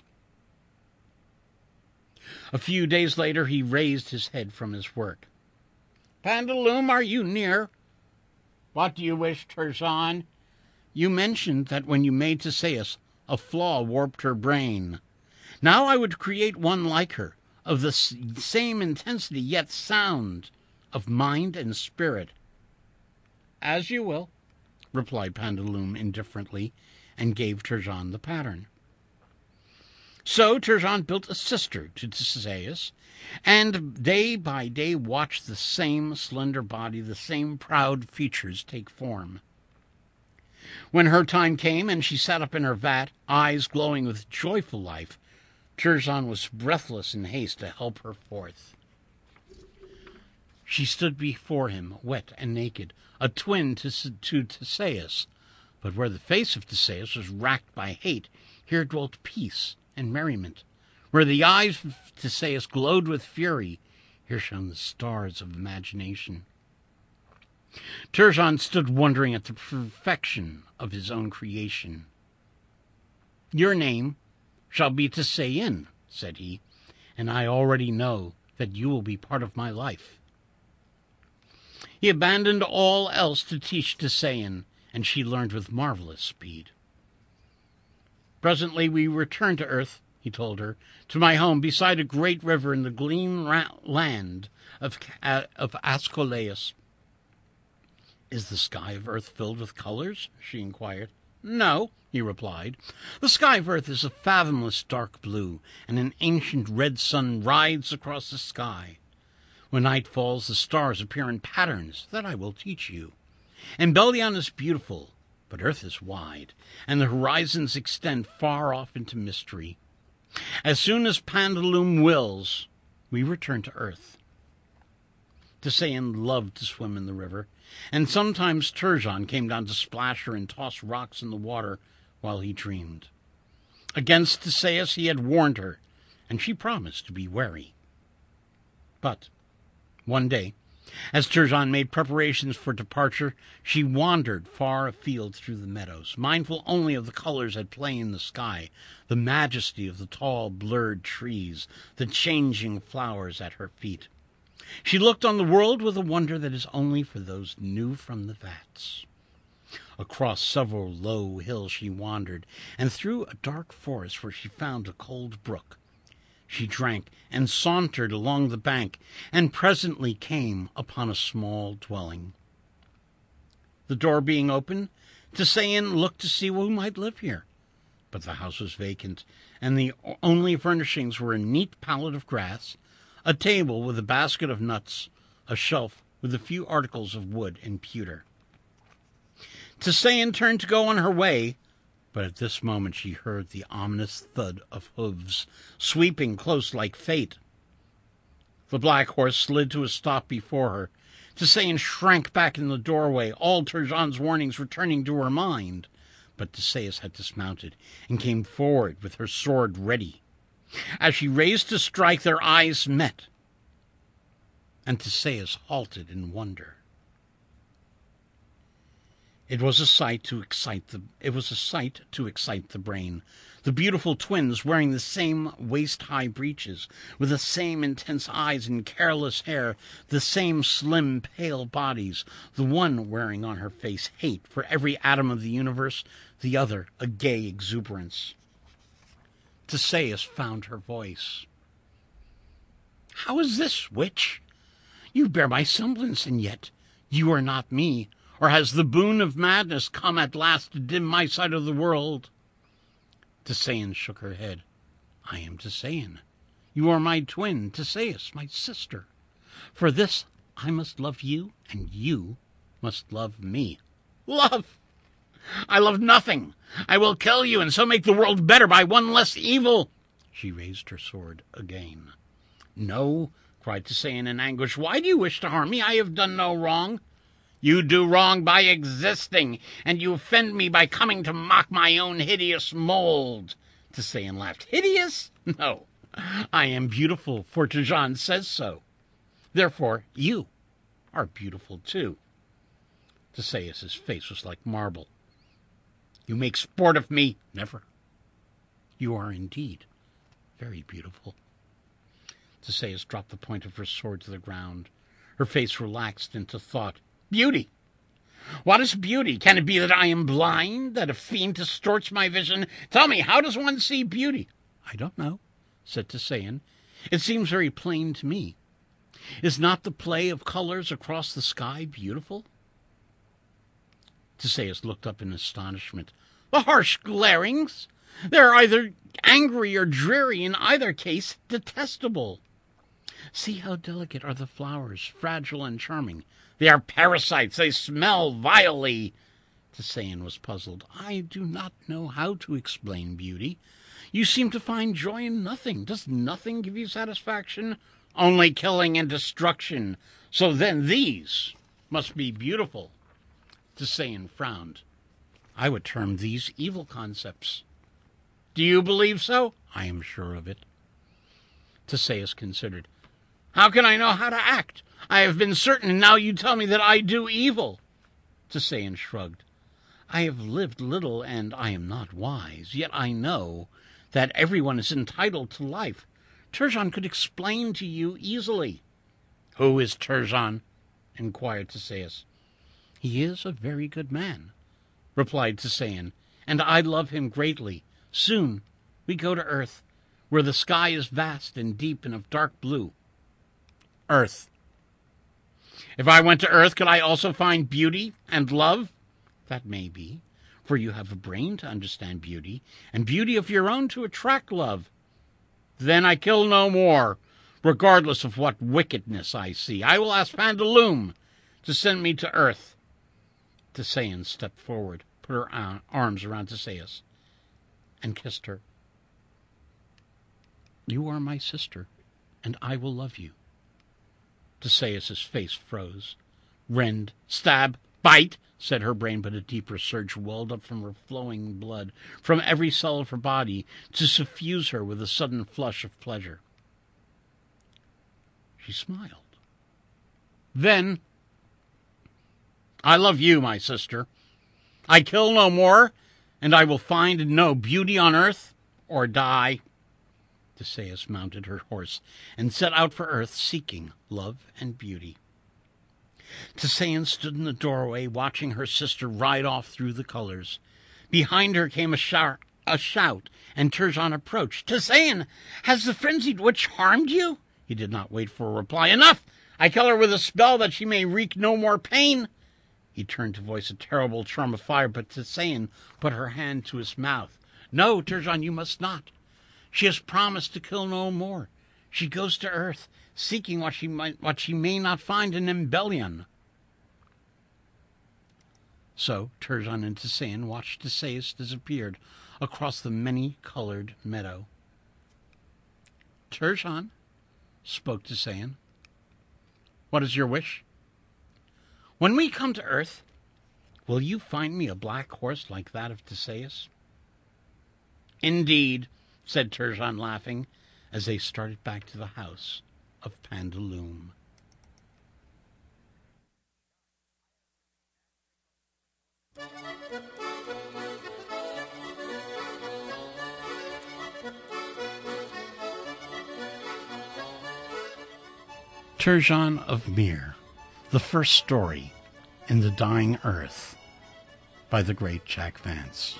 [SPEAKER 4] A few days later he raised his head from his work. "Pantaloon, are you near?" "What do you wish, Turgeon?" "You mentioned that when you made Theseus, a flaw warped her brain. Now I would create one like her, of the same intensity yet sound, of mind and spirit." "As you will," replied Pantaloon indifferently, and gave Turgeon the pattern. So Turgeon built a sister to Theseus, and day by day watched the same slender body, the same proud features take form. When her time came, and she sat up in her vat, eyes glowing with joyful life, Turgeon was breathless in haste to help her forth. She stood before him, wet and naked, a twin to, to Theseus, but where the face of Theseus was racked by hate, here dwelt peace and merriment. Where the eyes of Theseus glowed with fury, here shone the stars of imagination. Turgeon stood wondering at the perfection of his own creation. "Your name shall be Thesein," said he, "and I already know that you will be part of my life." He abandoned all else to teach Thesein, and she learned with marvelous speed. "Presently we return to earth," he told her, "to my home beside a great river in the green ra- land of, of Asclepius." "Is the sky of earth filled with colors?" she inquired. "No," he replied. "The sky of earth is a fathomless dark blue, and an ancient red sun rides across the sky. When night falls, the stars appear in patterns that I will teach you. And Bellion is beautiful, but earth is wide, and the horizons extend far off into mystery. As soon as Pantaloon wills, we return to earth." Thesein loved to swim in the river, and sometimes Turgeon came down to splash her and toss rocks in the water while he dreamed. Against Theseus he had warned her, and she promised to be wary. But one day, as Turgeon made preparations for departure, she wandered far afield through the meadows, mindful only of the colors at play in the sky, the majesty of the tall, blurred trees, the changing flowers at her feet. She looked on the world with a wonder that is only for those new from the vats. Across several low hills she wandered, and through a dark forest where she found a cold brook. She drank and sauntered along the bank, and presently came upon a small dwelling. The door being open, Thesein looked to see who might live here. But the house was vacant, and the only furnishings were a neat pallet of grass, a table with a basket of nuts, a shelf with a few articles of wood and pewter. Thesein turned to go on her way, but at this moment she heard the ominous thud of hooves, sweeping close like fate. The black horse slid to a stop before her. Tesayan shrank back in the doorway, all Turjan's warnings returning to her mind. But Tesseus had dismounted and came forward with her sword ready. As she raised to strike, their eyes met, and Tesseus halted in wonder. It was a sight to excite the it was a sight to excite the brain. The beautiful twins wearing the same waist-high breeches, with the same intense eyes and careless hair, the same slim, pale bodies, the one wearing on her face hate for every atom of the universe, the other a gay exuberance. Tesseus found her voice. "How is this, witch? You bear my semblance, and yet you are not me. Or has the boon of madness come at last to dim my sight of the world?" Tesayan shook her head. "I am Tesayan. You are my twin, Tesseus, my sister. For this I must love you, and you must love me." "Love! I love nothing. I will kill you, and so make the world better by one less evil." She raised her sword again. "No," cried Tesayan in anguish. "Why do you wish to harm me? I have done no wrong." "You do wrong by existing, and you offend me by coming to mock my own hideous mold." Tesayan laughed. "Hideous? No, I am beautiful, for Turjan says so. Therefore, you are beautiful too." Tesaeus' face was like marble. "You make sport of me." "Never. You are indeed very beautiful." Tesaeus dropped the point of her sword to the ground. Her face relaxed into thought. "Beauty! What is beauty? Can it be that I am blind, that a fiend distorts my vision? Tell me, how does one see beauty?" "I don't know," said Tesayan. "It seems very plain to me. Is not the play of colors across the sky beautiful?" Tesaeus looked up in astonishment. "The harsh glarings! They're either angry or dreary, in either case detestable. See how delicate are the flowers, fragile and charming. They are parasites. They smell vilely." Tesayan was puzzled. "I do not know how to explain beauty. You seem to find joy in nothing. Does nothing give you satisfaction?" "Only killing and destruction. So then these must be beautiful." Tesayan frowned. "I would term these evil concepts." "Do you believe so?" "I am sure of it." Tesseus considered. "How can I know how to act? I have been certain, and now you tell me that I do evil." Tesayan shrugged. "I have lived little, and I am not wise, yet I know that everyone is entitled to life. Turjan could explain to you easily." "Who is Turjan?" inquired Tesseus. "He is a very good man," replied Tesayan, "and I love him greatly. Soon we go to Earth, where the sky is vast and deep and of dark blue." "Earth. If I went to Earth, could I also find beauty and love?" "That may be, for you have a brain to understand beauty, and beauty of your own to attract love." "Then I kill no more, regardless of what wickedness I see. I will ask Pantaloon to send me to Earth." Tesayan stepped forward, put her arms around Tesseus, and kissed her. "You are my sister, and I will love you." Tesseus' face froze. "Rend, stab, bite," said her brain, but a deeper surge welled up from her flowing blood, from every cell of her body, to suffuse her with a sudden flush of pleasure. She smiled. "Then I love you, my sister. I kill no more, and I will find and know beauty on Earth or die." Tesseus mounted her horse and set out for Earth, seeking love and beauty. Tesayan stood in the doorway, watching her sister ride off through the colors. Behind her came a shout, a shout, and Turjan approached. "Tesayan, has the frenzied witch harmed you?" He did not wait for a reply. "Enough! I kill her with a spell that she may wreak no more pain." He turned to voice a terrible charm of fire, but Tesayan put her hand to his mouth. "No, Turjan, you must not. She has promised to kill no more. She goes to Earth, seeking what she might, what she may not find in Embellion." So Turjan and Tesayan watched Tesseus disappear across the many-colored meadow. "Turjan," spoke Tesayan, "what is your wish?" When we come to Earth, will you find me a black horse like that of Theseus? Indeed, said Turgeon, laughing, as they started back to the house of Pandaloom. Turgeon of Mere, the first story in The Dying Earth by the great Jack Vance.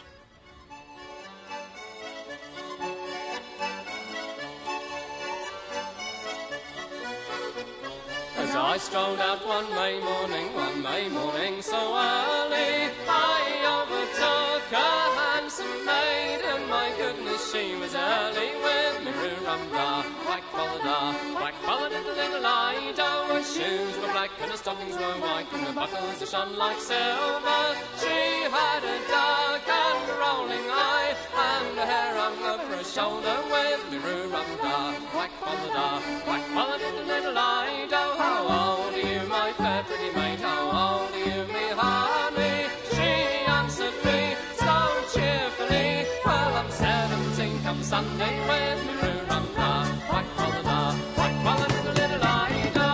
[SPEAKER 5] As I strolled out one May morning, one May morning so early, I overtook a handsome maid, and my goodness, she was early with me roo-rum-da, whack-follow-da, whack-follow-diddle-diddle-I-do. Her shoes were black and her stockings were white, and her buckles they shone like silver. She had a dark and rolling eye, and her hair hung over her shoulder with me roo-rum-da, whack-follow-da, whack-follow-diddle-diddle-I-do. How old are you, my fair pretty maid? How old are you, me honey? She answered me so cheerfully, well, I'm seventeen come Sunday with me roo-rum-da, whack-follow-da, whack-follow-diddle-diddle-I-do.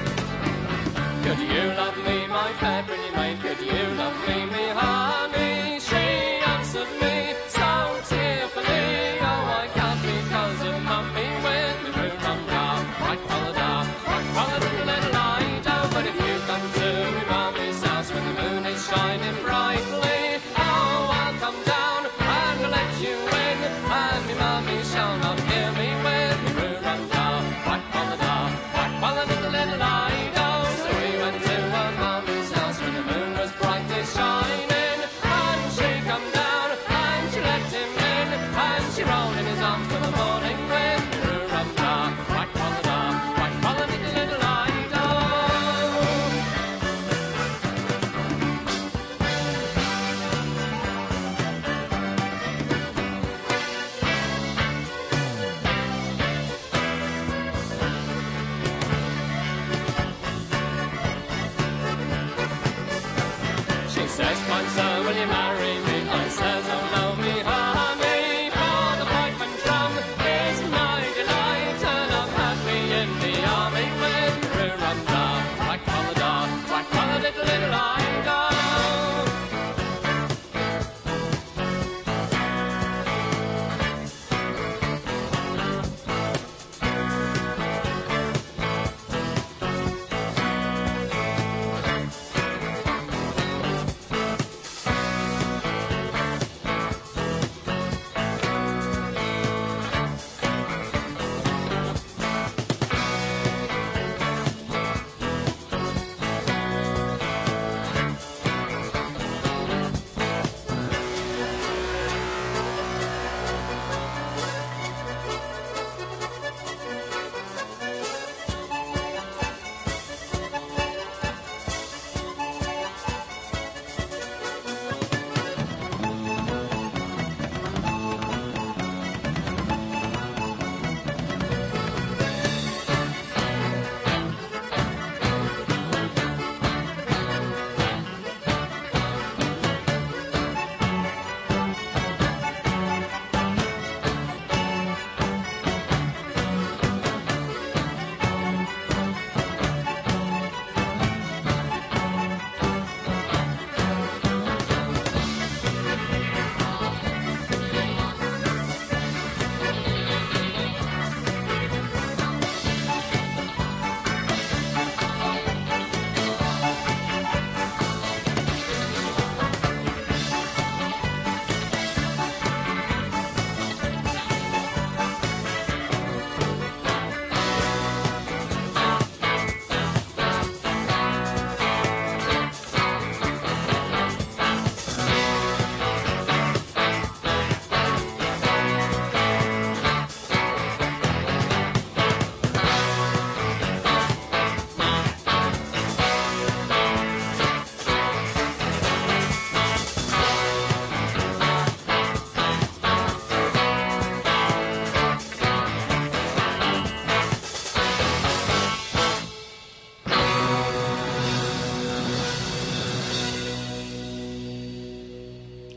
[SPEAKER 5] Could you love me, my fair pretty maid? Could you love me, me honey?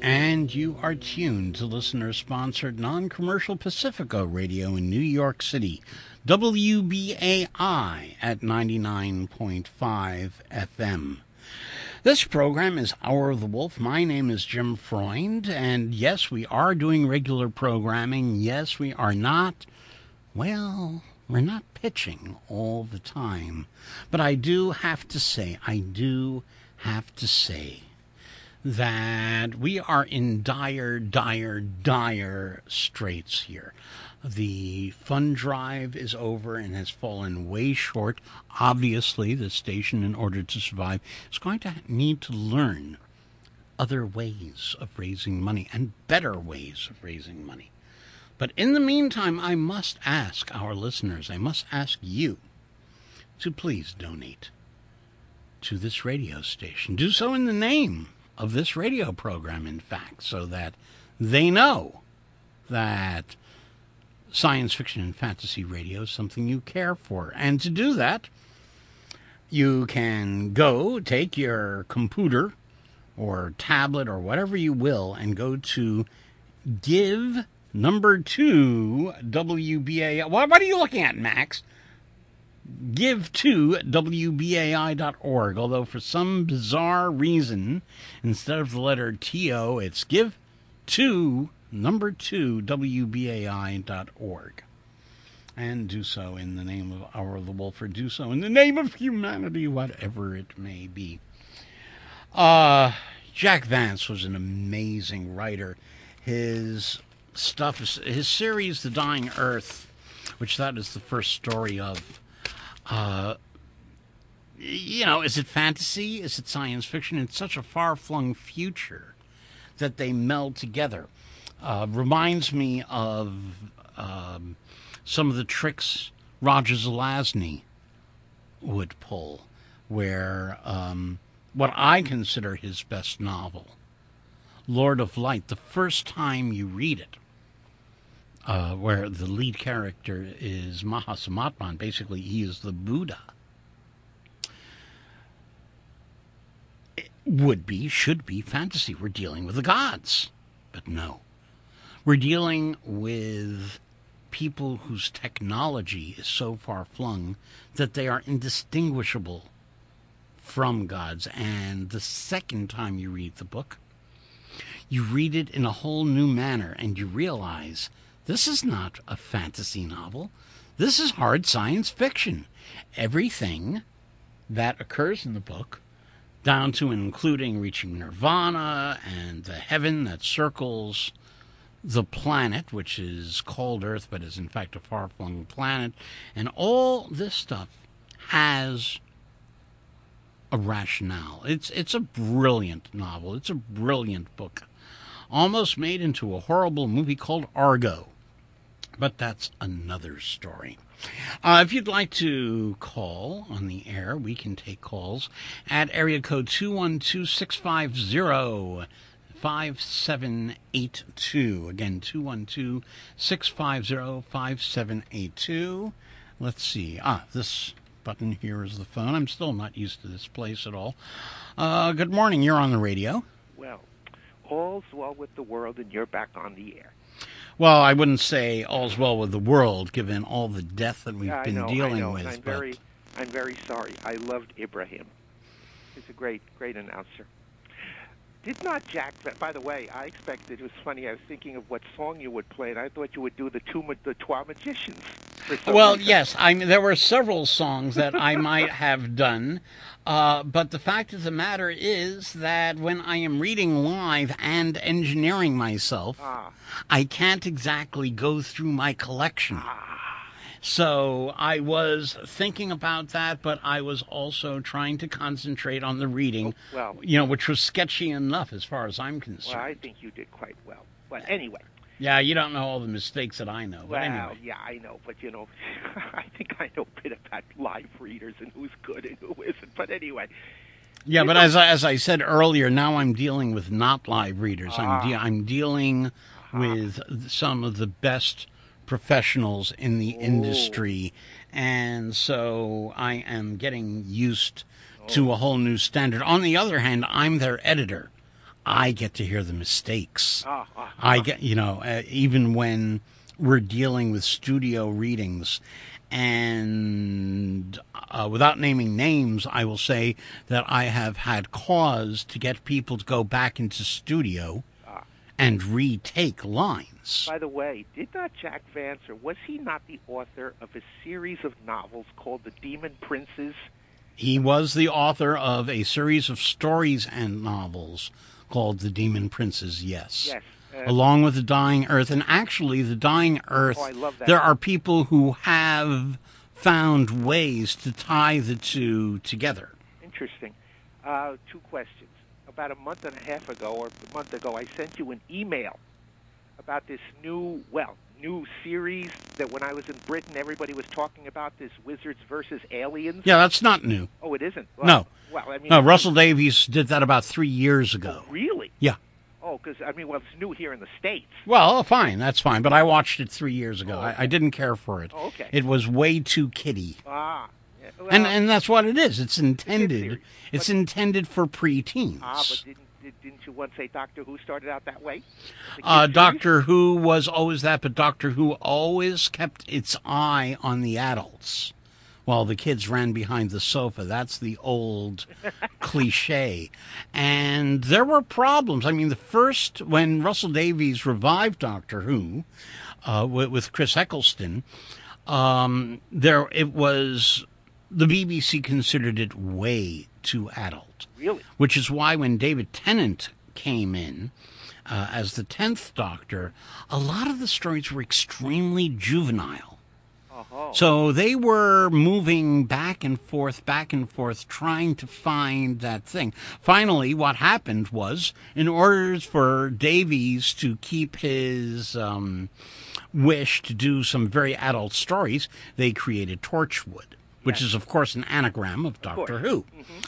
[SPEAKER 4] And you are tuned to listener-sponsored non-commercial Pacifico Radio in New York City, W B A I at ninety-nine point five F M. This program is Hour of the Wolf. My name is Jim Freund, and yes, we are doing regular programming. Yes, we are not, well, we're not pitching all the time. But I do have to say, I do have to say, that we are in dire, dire, dire straits here. The fund drive is over and has fallen way short. Obviously, the station, in order to survive, is going to need to learn other ways of raising money and better ways of raising money. But in the meantime, I must ask our listeners, I must ask you to please donate to this radio station. Do so in the name of this radio program, in fact, so that they know that science fiction and fantasy radio is something you care for. And to do that, you can go, take your computer or tablet or whatever you will, and go to give number two W B A I. What, what are you looking at, Max? give to W B A I dot org, although for some bizarre reason, instead of the letter T O, it's give to number two W B A I dot org. And do so in the name of Hour of the Wolf, or do so in the name of humanity, whatever it may be. Uh, Jack Vance was an amazing writer. His stuff, his series, The Dying Earth, which that is the first story of, Uh, you know, is it fantasy? Is it science fiction? It's such a far-flung future that they meld together. Uh, reminds me of um, some of the tricks Roger Zelazny would pull, where um, what I consider his best novel, Lord of Light, the first time you read it, Uh, where the lead character is Mahasamatman. Basically, he is the Buddha. It would be, should be fantasy. We're dealing with the gods. But no. We're dealing with people whose technology is so far-flung that they are indistinguishable from gods. And the second time you read the book, you read it in a whole new manner, and you realize this is not a fantasy novel. This is hard science fiction. Everything that occurs in the book, down to and including reaching nirvana and the heaven that circles the planet, which is called Earth, but is in fact a far-flung planet, and all this stuff has a rationale. It's it's a brilliant novel. It's a brilliant book. Almost made into a horrible movie called Argo. But that's another story. Uh, if you'd like to call on the air, we can take calls at area code two one two, six five zero, five seven eight two. Again, two one two, six five zero, five seven eight two. Let's see. Ah, this button here is the phone. I'm still not used to this place at all. Uh, good morning. You're on the radio.
[SPEAKER 6] Well, all's well with the world, and you're back on the air.
[SPEAKER 4] Well, I wouldn't say all's well with the world, given all the death that we've
[SPEAKER 6] yeah,
[SPEAKER 4] been
[SPEAKER 6] know,
[SPEAKER 4] dealing
[SPEAKER 6] I know,
[SPEAKER 4] with.
[SPEAKER 6] And I'm
[SPEAKER 4] but...
[SPEAKER 6] very, I'm very sorry. I loved Ibrahim. He's a great, great announcer. Did not Jack? By the way, I expected. It was funny. I was thinking of what song you would play, and I thought you would do the two, the Twa Magicians.
[SPEAKER 4] Well,
[SPEAKER 6] reason.
[SPEAKER 4] yes. I mean, there were several songs that I might have done. Uh, but the fact of the matter is that when I am reading live and engineering myself,
[SPEAKER 6] ah.
[SPEAKER 4] I can't exactly go through my collection.
[SPEAKER 6] Ah.
[SPEAKER 4] So I was thinking about that, but I was also trying to concentrate on the reading,
[SPEAKER 6] oh, well,
[SPEAKER 4] you know, which was sketchy enough as far as I'm concerned.
[SPEAKER 6] Well, I think you did quite well. But anyway.
[SPEAKER 4] Yeah, you don't know all the mistakes that I know. But
[SPEAKER 6] well,
[SPEAKER 4] anyway.
[SPEAKER 6] yeah, I know. But, you know, I think I know a bit about live readers and who's good and who isn't. But anyway.
[SPEAKER 4] Yeah, but as I, as I said earlier, now I'm dealing with not live readers.
[SPEAKER 6] Ah.
[SPEAKER 4] I'm, de- I'm dealing ah. with some of the best professionals in the
[SPEAKER 6] oh.
[SPEAKER 4] industry. And so I am getting used oh. to a whole new standard. On the other hand, I'm their editor. I get to hear the mistakes.
[SPEAKER 6] Ah, ah,
[SPEAKER 4] I get, you know, uh, even when we're dealing with studio readings, and uh, without naming names, I will say that I have had cause to get people to go back into studio
[SPEAKER 6] ah.
[SPEAKER 4] and retake lines.
[SPEAKER 6] By the way, did not Jack Vance, or was he not the author of a series of novels called The Demon Princes?
[SPEAKER 4] He was the author of a series of stories and novels called The Demon Princes, yes.
[SPEAKER 6] Yes. Uh,
[SPEAKER 4] Along with The Dying Earth. And actually, The Dying Earth,
[SPEAKER 6] Oh, I love that.
[SPEAKER 4] there are people who have found ways to tie the two together.
[SPEAKER 6] Interesting. Uh, two questions. About a month and a half ago, or a month ago, I sent you an email about this new, well, new series that when I was in Britain, everybody was talking about, this Wizards versus Aliens.
[SPEAKER 4] Yeah, that's not new.
[SPEAKER 6] Oh, it isn't? Well,
[SPEAKER 4] No.
[SPEAKER 6] Well, I mean,
[SPEAKER 4] No, Russell Davies did that about three years ago.
[SPEAKER 6] Oh, really?
[SPEAKER 4] Yeah.
[SPEAKER 6] Oh, because, I mean, well, it's new here in the States.
[SPEAKER 4] Well, fine, that's fine. But I watched it three years ago.
[SPEAKER 6] Oh,
[SPEAKER 4] I,
[SPEAKER 6] okay.
[SPEAKER 4] I didn't care for it.
[SPEAKER 6] Oh, okay.
[SPEAKER 4] It was way too kiddie.
[SPEAKER 6] Ah. Yeah, well,
[SPEAKER 4] And and that's what it is. It's intended.
[SPEAKER 6] series.
[SPEAKER 4] It's
[SPEAKER 6] But-
[SPEAKER 4] intended for preteens.
[SPEAKER 6] Ah, but didn't, did, didn't you once say Doctor Who started out that way? The
[SPEAKER 4] Uh,
[SPEAKER 6] kids'
[SPEAKER 4] Doctor Who was always that, but Doctor Who always kept its eye on the adults, while the kids ran behind the sofa. That's the old cliche. And there were problems. I mean, the first, when Russell Davies revived Doctor Who uh, with, with Chris Eccleston, um, there it was, the B B C considered it way too adult.
[SPEAKER 6] Really?
[SPEAKER 4] Which is why when David Tennant came in uh, as the tenth Doctor, a lot of the stories were extremely juvenile.
[SPEAKER 6] Oh,
[SPEAKER 4] So they were moving back and forth, back and forth, trying to find that thing. Finally, what happened was, in order for Davies to keep his um, wish to do some very adult stories, they created Torchwood, which is, of course, an anagram of Doctor Who.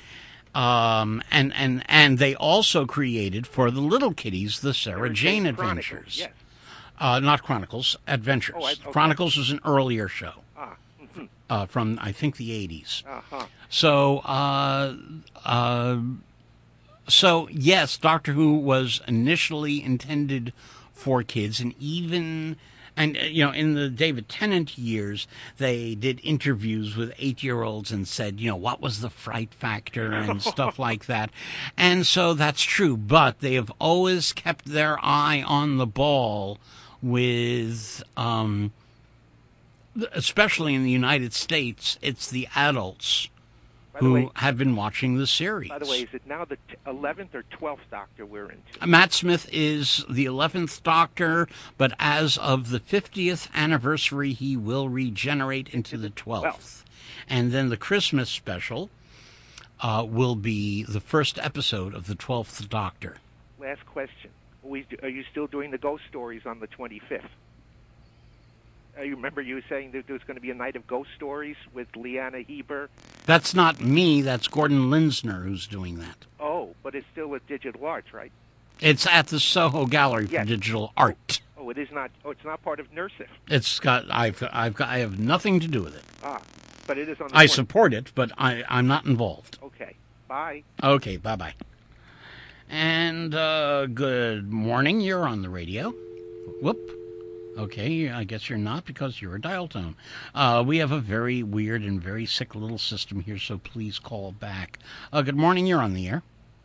[SPEAKER 4] Um, and, and, and they also created, for the little kiddies, the Sarah Jane
[SPEAKER 6] Chronicles,
[SPEAKER 4] Adventures.
[SPEAKER 6] Yes.
[SPEAKER 4] Uh, not Chronicles, Adventures.
[SPEAKER 6] Oh, I- okay.
[SPEAKER 4] Chronicles was an earlier show
[SPEAKER 6] Ah. Mm-hmm.
[SPEAKER 4] uh, from, I think, the eighties.
[SPEAKER 6] Uh-huh.
[SPEAKER 4] So, uh, uh, so yes, Doctor Who was initially intended for kids, and even, and uh, you know, in the David Tennant years, they did interviews with eight-year-olds and said, you know, what was the fright factor and stuff like that. And so that's true, but they have always kept their eye on the ball with, um, especially in the United States, it's the adults
[SPEAKER 6] By the
[SPEAKER 4] who
[SPEAKER 6] way,
[SPEAKER 4] have been watching the series.
[SPEAKER 6] by the way, is it now the t- eleventh or twelfth Doctor we're into?
[SPEAKER 4] Matt Smith is the eleventh Doctor, but as of the fiftieth anniversary, he will regenerate into the twelfth. And then the Christmas special uh, will be the first episode of the twelfth Doctor.
[SPEAKER 6] Last question. Are, we, are you still doing the ghost stories on the twenty-fifth? Uh, you remember you were saying that there was going to be a night of ghost stories with Leanna Heber?
[SPEAKER 4] That's not me, that's Gordon Linsner who's doing that.
[SPEAKER 6] Oh, but it's still with Digital Arts, right?
[SPEAKER 4] It's at the Soho Gallery for
[SPEAKER 6] Yes.
[SPEAKER 4] Digital Art.
[SPEAKER 6] Oh, it is not. Oh, it's not part of NERSIF.
[SPEAKER 4] It's got I've I've got I have nothing to do with it.
[SPEAKER 6] Ah, but it is on the
[SPEAKER 4] I
[SPEAKER 6] twenty-
[SPEAKER 4] support it, but I I'm not involved.
[SPEAKER 6] Okay. Bye.
[SPEAKER 4] Okay, bye bye. And uh, good morning. You're on the radio. Whoop. Okay, I guess you're not because you're a dial tone. Uh, we have a very weird and very sick little system here, so please call back. Uh, good morning. You're on the air.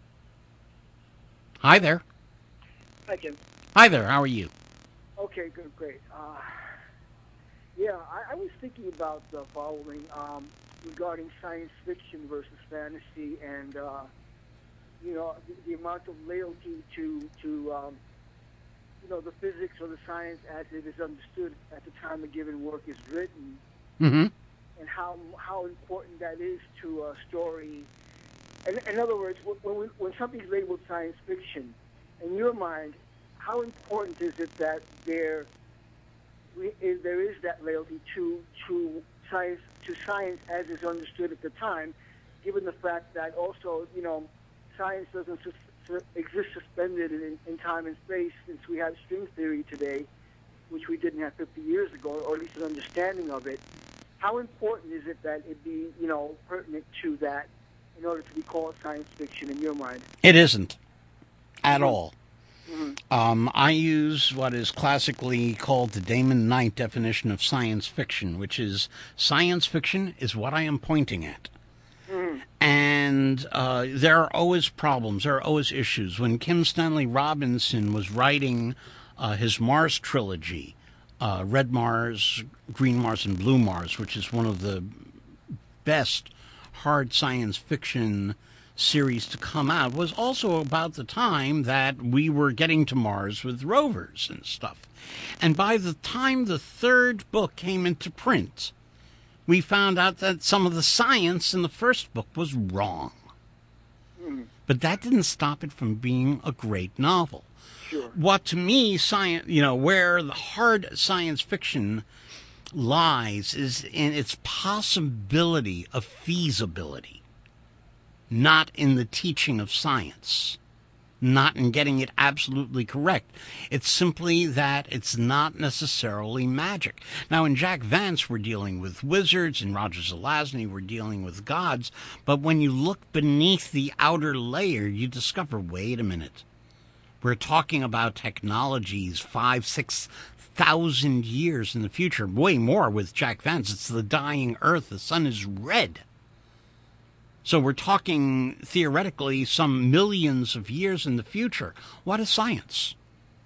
[SPEAKER 4] Hi there.
[SPEAKER 7] Hi, Jim.
[SPEAKER 4] Hi there. How are you?
[SPEAKER 7] Okay, good, great. Uh, yeah, I, I was thinking about the following um, regarding science fiction versus fantasy, and uh, you know the, the amount of loyalty to to um, you know the physics or the science as it is understood at the time a given work is written,
[SPEAKER 4] Mm-hmm.
[SPEAKER 7] and how how important that is to a story. In, in other words, when we, when something's labeled science fiction, in your mind, how important is it that there we, is, there is that loyalty to to science to science as is understood at the time, given the fact that also you know science doesn't sus- su- exist suspended in, in time and space, since we have string theory today, which we didn't have fifty years ago, or at least an understanding of it. How important is it that it be you know pertinent to that in order to be called science fiction in your mind?
[SPEAKER 4] It isn't. at all. Um, I use what is classically called the Damon Knight definition of science fiction, which is science fiction is what I am pointing at. Mm. And uh, there are always problems. There are always issues. When Kim Stanley Robinson was writing uh, his Mars trilogy, uh, Red Mars, Green Mars, and Blue Mars, which is one of the best hard science fiction series to come out, was also about the time that we were getting to Mars with rovers and stuff. And by the time the third book came into print, we found out that some of the science in the first book was wrong. Mm. But that didn't stop it from being a great novel. Sure. What to me, science, you know, where the hard science fiction lies is in its possibility of feasibility. Not in the teaching of science, not in getting it absolutely correct. It's simply that it's not necessarily magic. Now, in Jack Vance, we're dealing with wizards, in Roger Zelazny, we're dealing with gods, but when you look beneath the outer layer, you discover, wait a minute, we're talking about technologies five, six thousand years in the future, way more with Jack Vance. It's the dying Earth, the sun is red. So we're talking, theoretically, some millions of years in the future. What is science?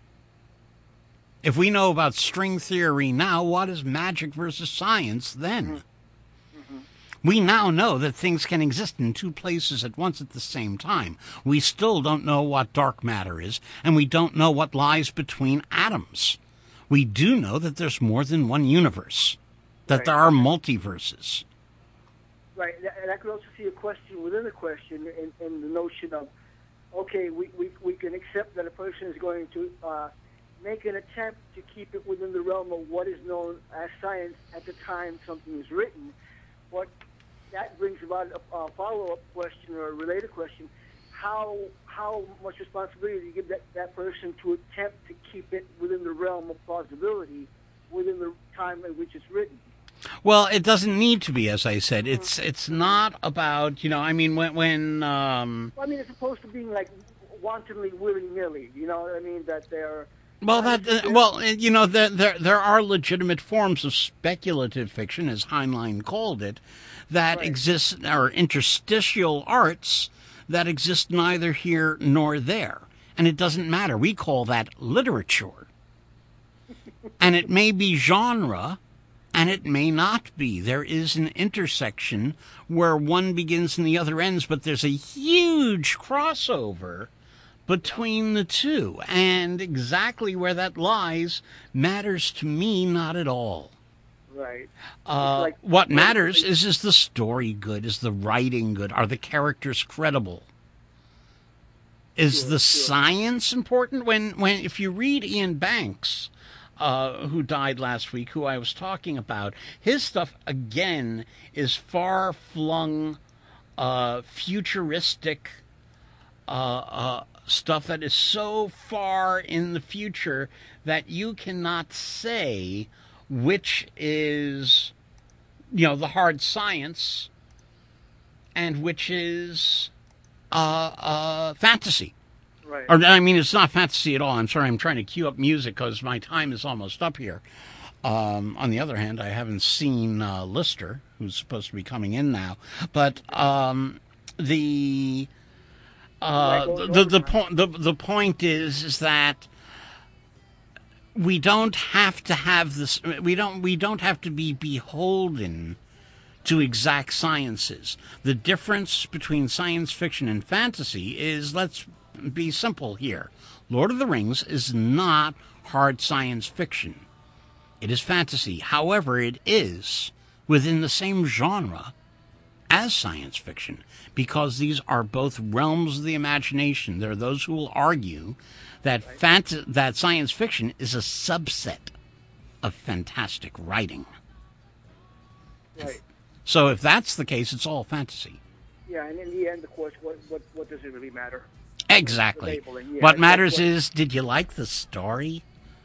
[SPEAKER 4] If we know about string theory now, what is magic versus science then? Mm-hmm. We now know that things can exist in two places at once at the same time. We still don't know what dark matter is, and we don't know what lies between atoms. We do know that there's more than one universe, that right. There are multiverses.
[SPEAKER 7] Right, and I could also see a question within a question in, in the notion of, okay, we, we, we can accept that a person is going to uh, make an attempt to keep it within the realm of what is known as science at the time something is written, but that brings about a, a follow-up question or a related question. How how much responsibility do you give that, that person to attempt to keep it within the realm of plausibility within the time in which it's written?
[SPEAKER 4] Well, it doesn't need to be, as I said. It's it's not about, you know, I mean, when... when um...
[SPEAKER 7] well, I mean, it's opposed to being, like, wantonly, willy-nilly, you know what I mean, that they're...
[SPEAKER 4] Well, that uh, well, you know, there, there there are legitimate forms of speculative fiction, as Heinlein called it, that right. exist, or interstitial arts that exist neither here nor there. And it doesn't matter. We call that literature. And it may be genre... and it may not be. There is an intersection where one begins and the other ends, but there's a huge crossover between the two. And exactly where that lies matters to me not at all.
[SPEAKER 7] Right.
[SPEAKER 4] Uh, like, what matters is, is the story good? Is the writing good? Are the characters credible? Is sure, the sure. science important? When, when, if you read Ian Banks... Uh, who died last week, who I was talking about, his stuff, again, is far-flung, uh, futuristic uh, uh, stuff that is so far in the future that you cannot say which is, you know, the hard science and which is uh, uh, fantasy.
[SPEAKER 7] Right.
[SPEAKER 4] Or, I mean, it's not fantasy at all. I'm sorry, I'm trying to cue up music because my time is almost up here. Um, on the other hand, I haven't seen uh, Lister, who's supposed to be coming in now. But um, the, uh, the the the point the the point is is that we don't have to have this. We don't we don't have to be beholden to exact sciences. The difference between science fiction and fantasy is, let's be simple here. Lord of the Rings is not hard science fiction. It is fantasy. However, it is within the same genre as science fiction, because these are both realms of the imagination. There are those who will argue that fant- that science fiction is a subset of fantastic writing.
[SPEAKER 7] Right.
[SPEAKER 4] So if that's the case, it's all fantasy.
[SPEAKER 7] Yeah, and in the end, of course, what what, what does it really matter?
[SPEAKER 4] Exactly.
[SPEAKER 7] Yeah,
[SPEAKER 4] what matters what... is, did you like the story?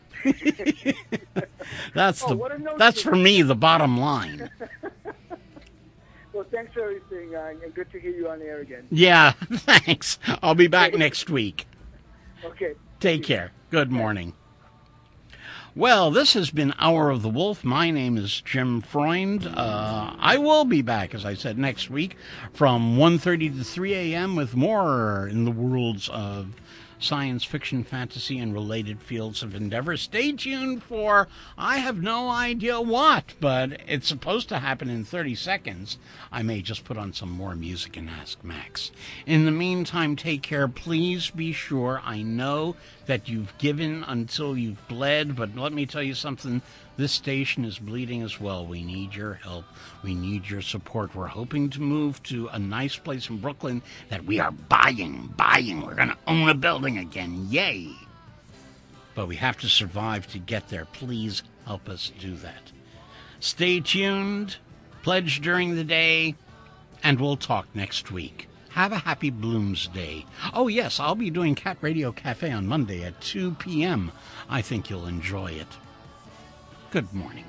[SPEAKER 4] that's
[SPEAKER 7] oh,
[SPEAKER 4] the that's for me the bottom line.
[SPEAKER 7] Well, thanks for everything, uh, and good to hear you on the air again.
[SPEAKER 4] Yeah, thanks. I'll be back next week.
[SPEAKER 7] Okay.
[SPEAKER 4] Take care. Good morning. Well, this has been Hour of the Wolf. My name is Jim Freund. Uh, I will be back, as I said, next week from one thirty to three a.m. with more in the worlds of science fiction, fantasy, and related fields of endeavor. Stay tuned for I have no idea what, but it's supposed to happen in thirty seconds. I may just put on some more music and ask Max. In the meantime, take care. Please be sure. I know that you've given until you've bled, but let me tell you something. This station is bleeding as well. We need your help. We need your support. We're hoping to move to a nice place in Brooklyn that we are buying, buying. We're going to own a building again. Yay! But we have to survive to get there. Please help us do that. Stay tuned, pledge during the day, and we'll talk next week. Have a happy Bloomsday. Oh, yes, I'll be doing Cat Radio Cafe on Monday at two p.m. I think you'll enjoy it. Good morning.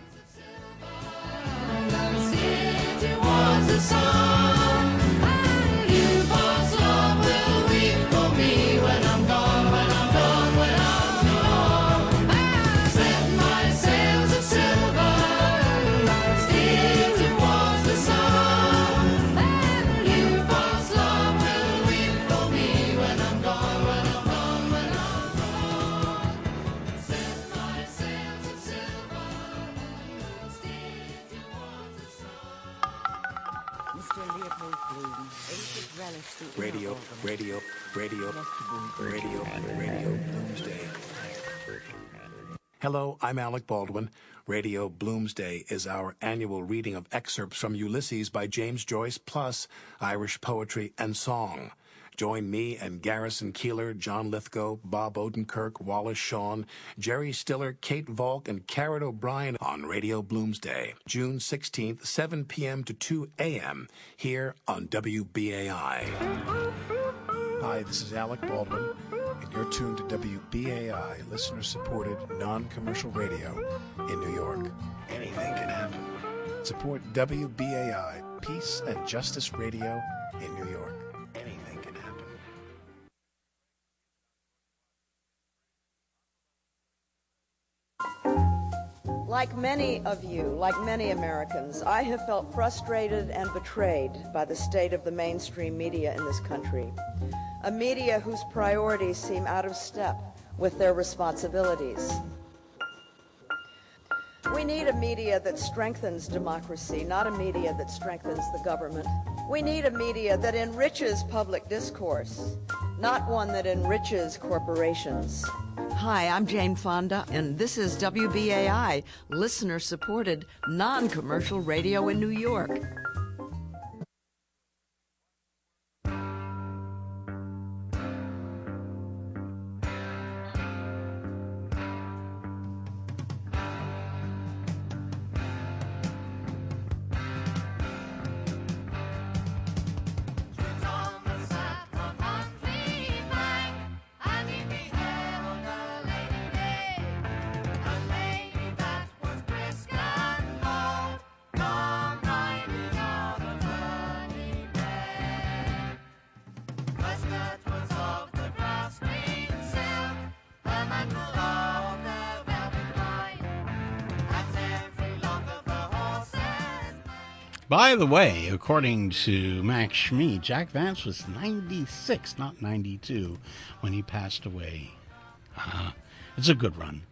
[SPEAKER 8] Radio, radio, radio, radio, radio, Bloomsday. Hello, I'm Alec Baldwin. Radio Bloomsday is our annual reading of excerpts from Ulysses by James Joyce, plus Irish poetry and song. Join me and Garrison Keillor, John Lithgow, Bob Odenkirk, Wallace Shawn, Jerry Stiller, Kate Volk, and Karen O'Brien on Radio Bloomsday, June sixteenth, seven p.m. to two a.m., here on W B A I.
[SPEAKER 9] Hi, this is Alec Baldwin, and you're tuned to W B A I, listener-supported, non-commercial radio in New York.
[SPEAKER 8] Anything can happen.
[SPEAKER 9] Support W B A I, Peace and Justice Radio in New York.
[SPEAKER 8] Anything can happen.
[SPEAKER 10] Like many of you, like many Americans, I have felt frustrated and betrayed by the state of the mainstream media in this country. A media whose priorities seem out of step with their responsibilities. We need a media that strengthens democracy, not a media that strengthens the government. We need a media that enriches public discourse, not one that enriches corporations. Hi, I'm Jane Fonda, and this is W B A I, listener-supported, non-commercial radio in New York.
[SPEAKER 4] By the way, according to Max Schmee, Jack Vance was ninety-six, not ninety-two, when he passed away. Uh, it's a good run.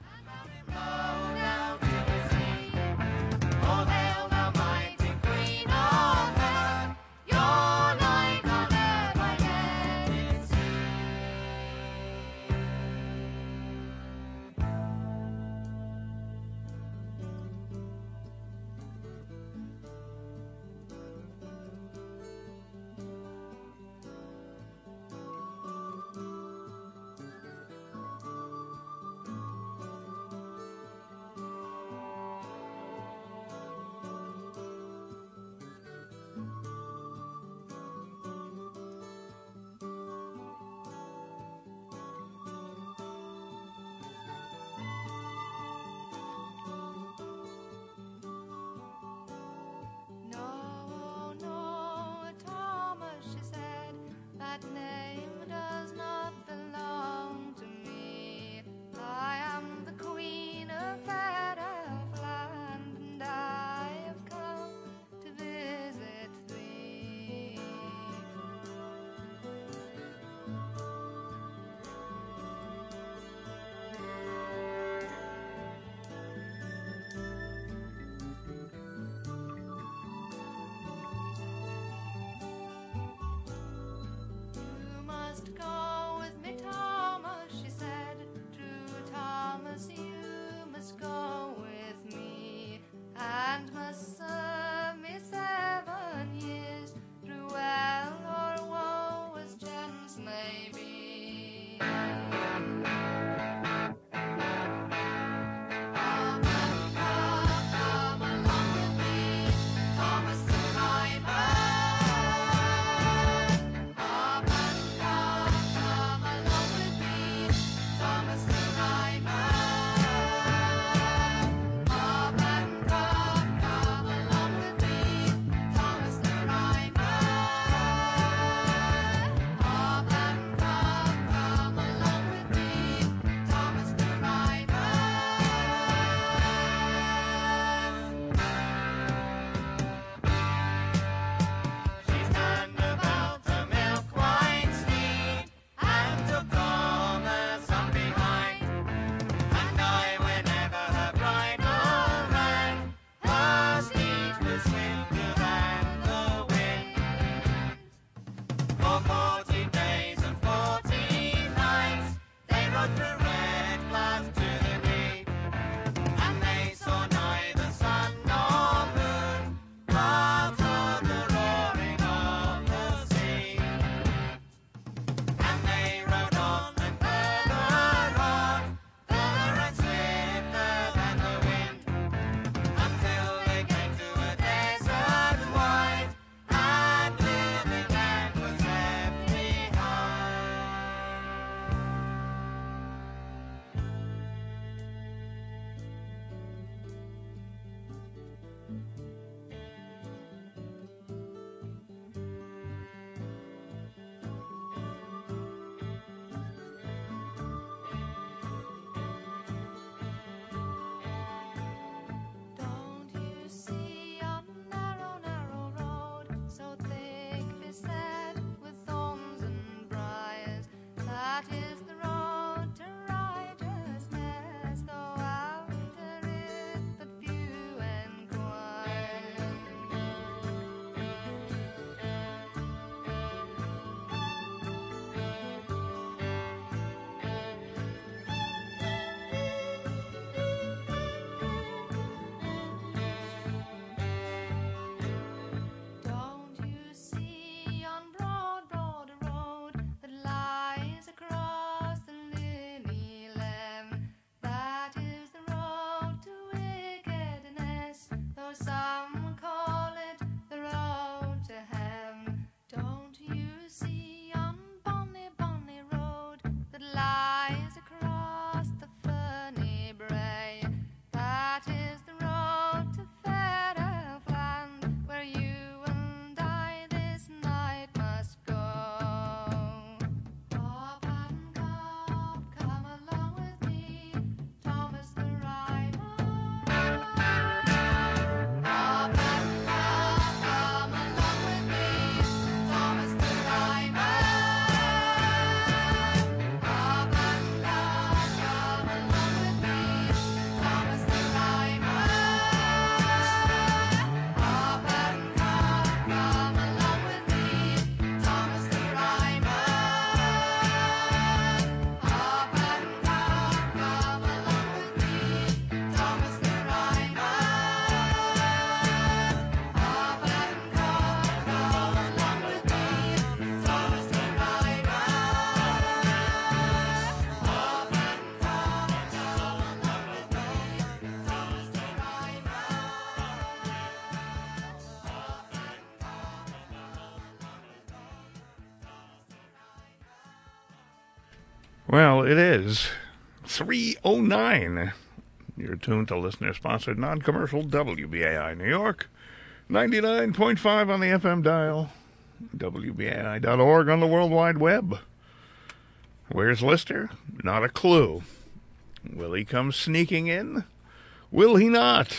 [SPEAKER 11] Well, it is three oh nine. You're tuned to listener-sponsored non-commercial W B A I New York, ninety-nine point five on the F M dial, W B A I dot org on the World Wide Web. Where's Lister? Not a clue. Will he come sneaking in? Will he not?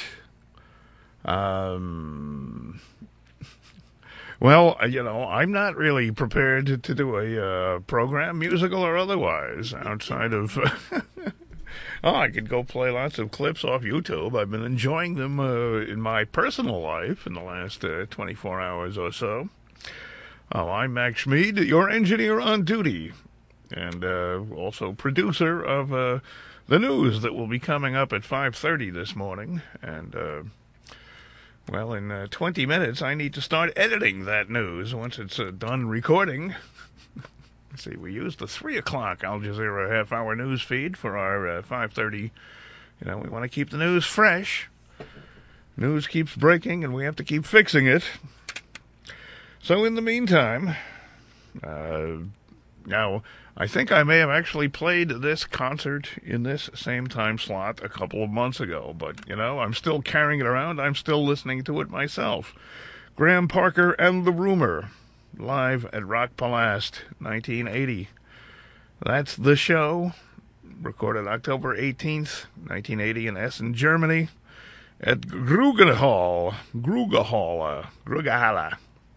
[SPEAKER 11] Um... Well, you know, I'm not really prepared to, to do a uh, program, musical or otherwise, outside of... oh, I could go play lots of clips off YouTube. I've been enjoying them uh, in my personal life in the last uh, twenty-four hours or so. Oh, I'm Max Schmid, your engineer on duty, and uh, also producer of uh, the news that will be coming up at five thirty this morning, and... Uh, Well, in uh, twenty minutes, I need to start editing that news once it's uh, done recording. Let's see, we used the three o'clock Al Jazeera half-hour news feed for our uh, five thirty. You know, we want to keep the news fresh. News keeps breaking, and we have to keep fixing it. So in the meantime, uh, now, I think I may have actually played this concert in this same time slot a couple of months ago, but, you know, I'm still carrying it around. I'm still listening to it myself. Graham Parker and the Rumor, live at Rock Palast, nineteen eighty. That's the show, recorded October eighteenth, nineteen eighty in Essen, Germany, at Grugerhall, Grugerhall, Grugerhalle.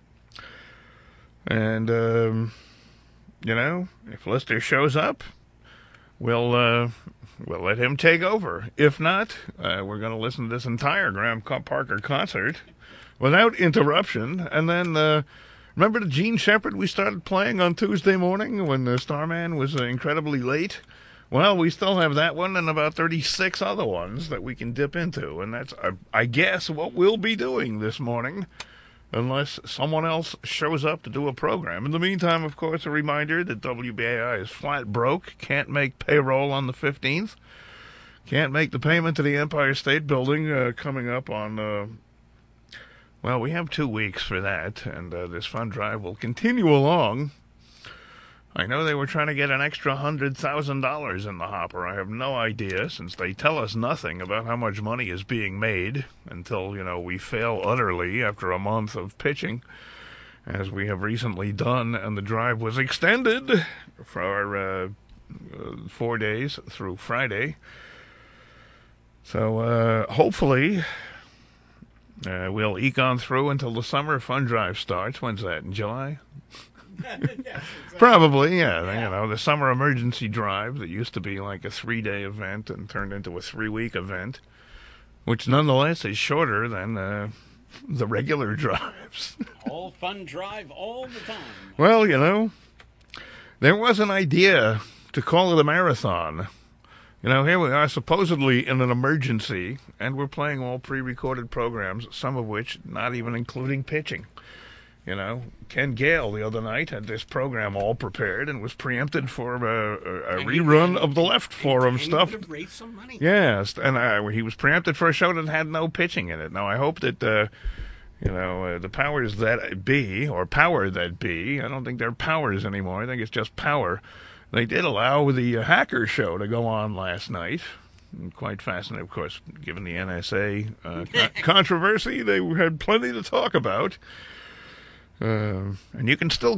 [SPEAKER 11] And, um... you know, if Lister shows up, we'll uh, we'll let him take over. If not, uh, we're going to listen to this entire Graham Parker concert without interruption. And then, uh, remember the Gene Shepard we started playing on Tuesday morning when the Starman was uh, incredibly late? Well, we still have that one and about thirty-six other ones that we can dip into. And that's, uh, I guess, what we'll be doing this morning, unless someone else shows up to do a program. In the meantime, of course, a reminder that W B A I is flat broke, can't make payroll on the fifteenth, can't make the payment to the Empire State Building uh, coming up on, uh, well, we have two weeks for that, and uh, this fund drive will continue along. I know they were trying to get an extra one hundred thousand dollars in the hopper. I have no idea, since they tell us nothing about how much money is being made until, you know, we fail utterly after a month of pitching, as we have recently done, and the drive was extended for uh, uh, four days through Friday. So uh, hopefully uh, we'll eke on through until the summer fund drive starts. When's that, in July? Yes, exactly. Probably, yeah, yeah. You know, the summer emergency drive that used to be like a three-day event and turned into a three-week event, which nonetheless is shorter than uh, the regular drives.
[SPEAKER 4] All fun drive all the time.
[SPEAKER 11] Well, you know, there was an idea to call it a marathon. You know, here we are supposedly in an emergency, and we're playing all pre-recorded programs, some of which not even including pitching. You know, Ken Gale the other night had this program all prepared and was preempted for a, a, a rerun of the Left Forum stuff.
[SPEAKER 4] He would have raised some money.
[SPEAKER 11] Yes, and uh, he was preempted for a show that had no pitching in it. Now, I hope that, uh, you know, uh, the powers that be, or power that be, I don't think they're powers anymore, I think it's just power. They did allow the uh, Hacker Show to go on last night. Quite fascinating, of course, given the N S A uh, con- controversy, they had plenty to talk about. Uh, and you can still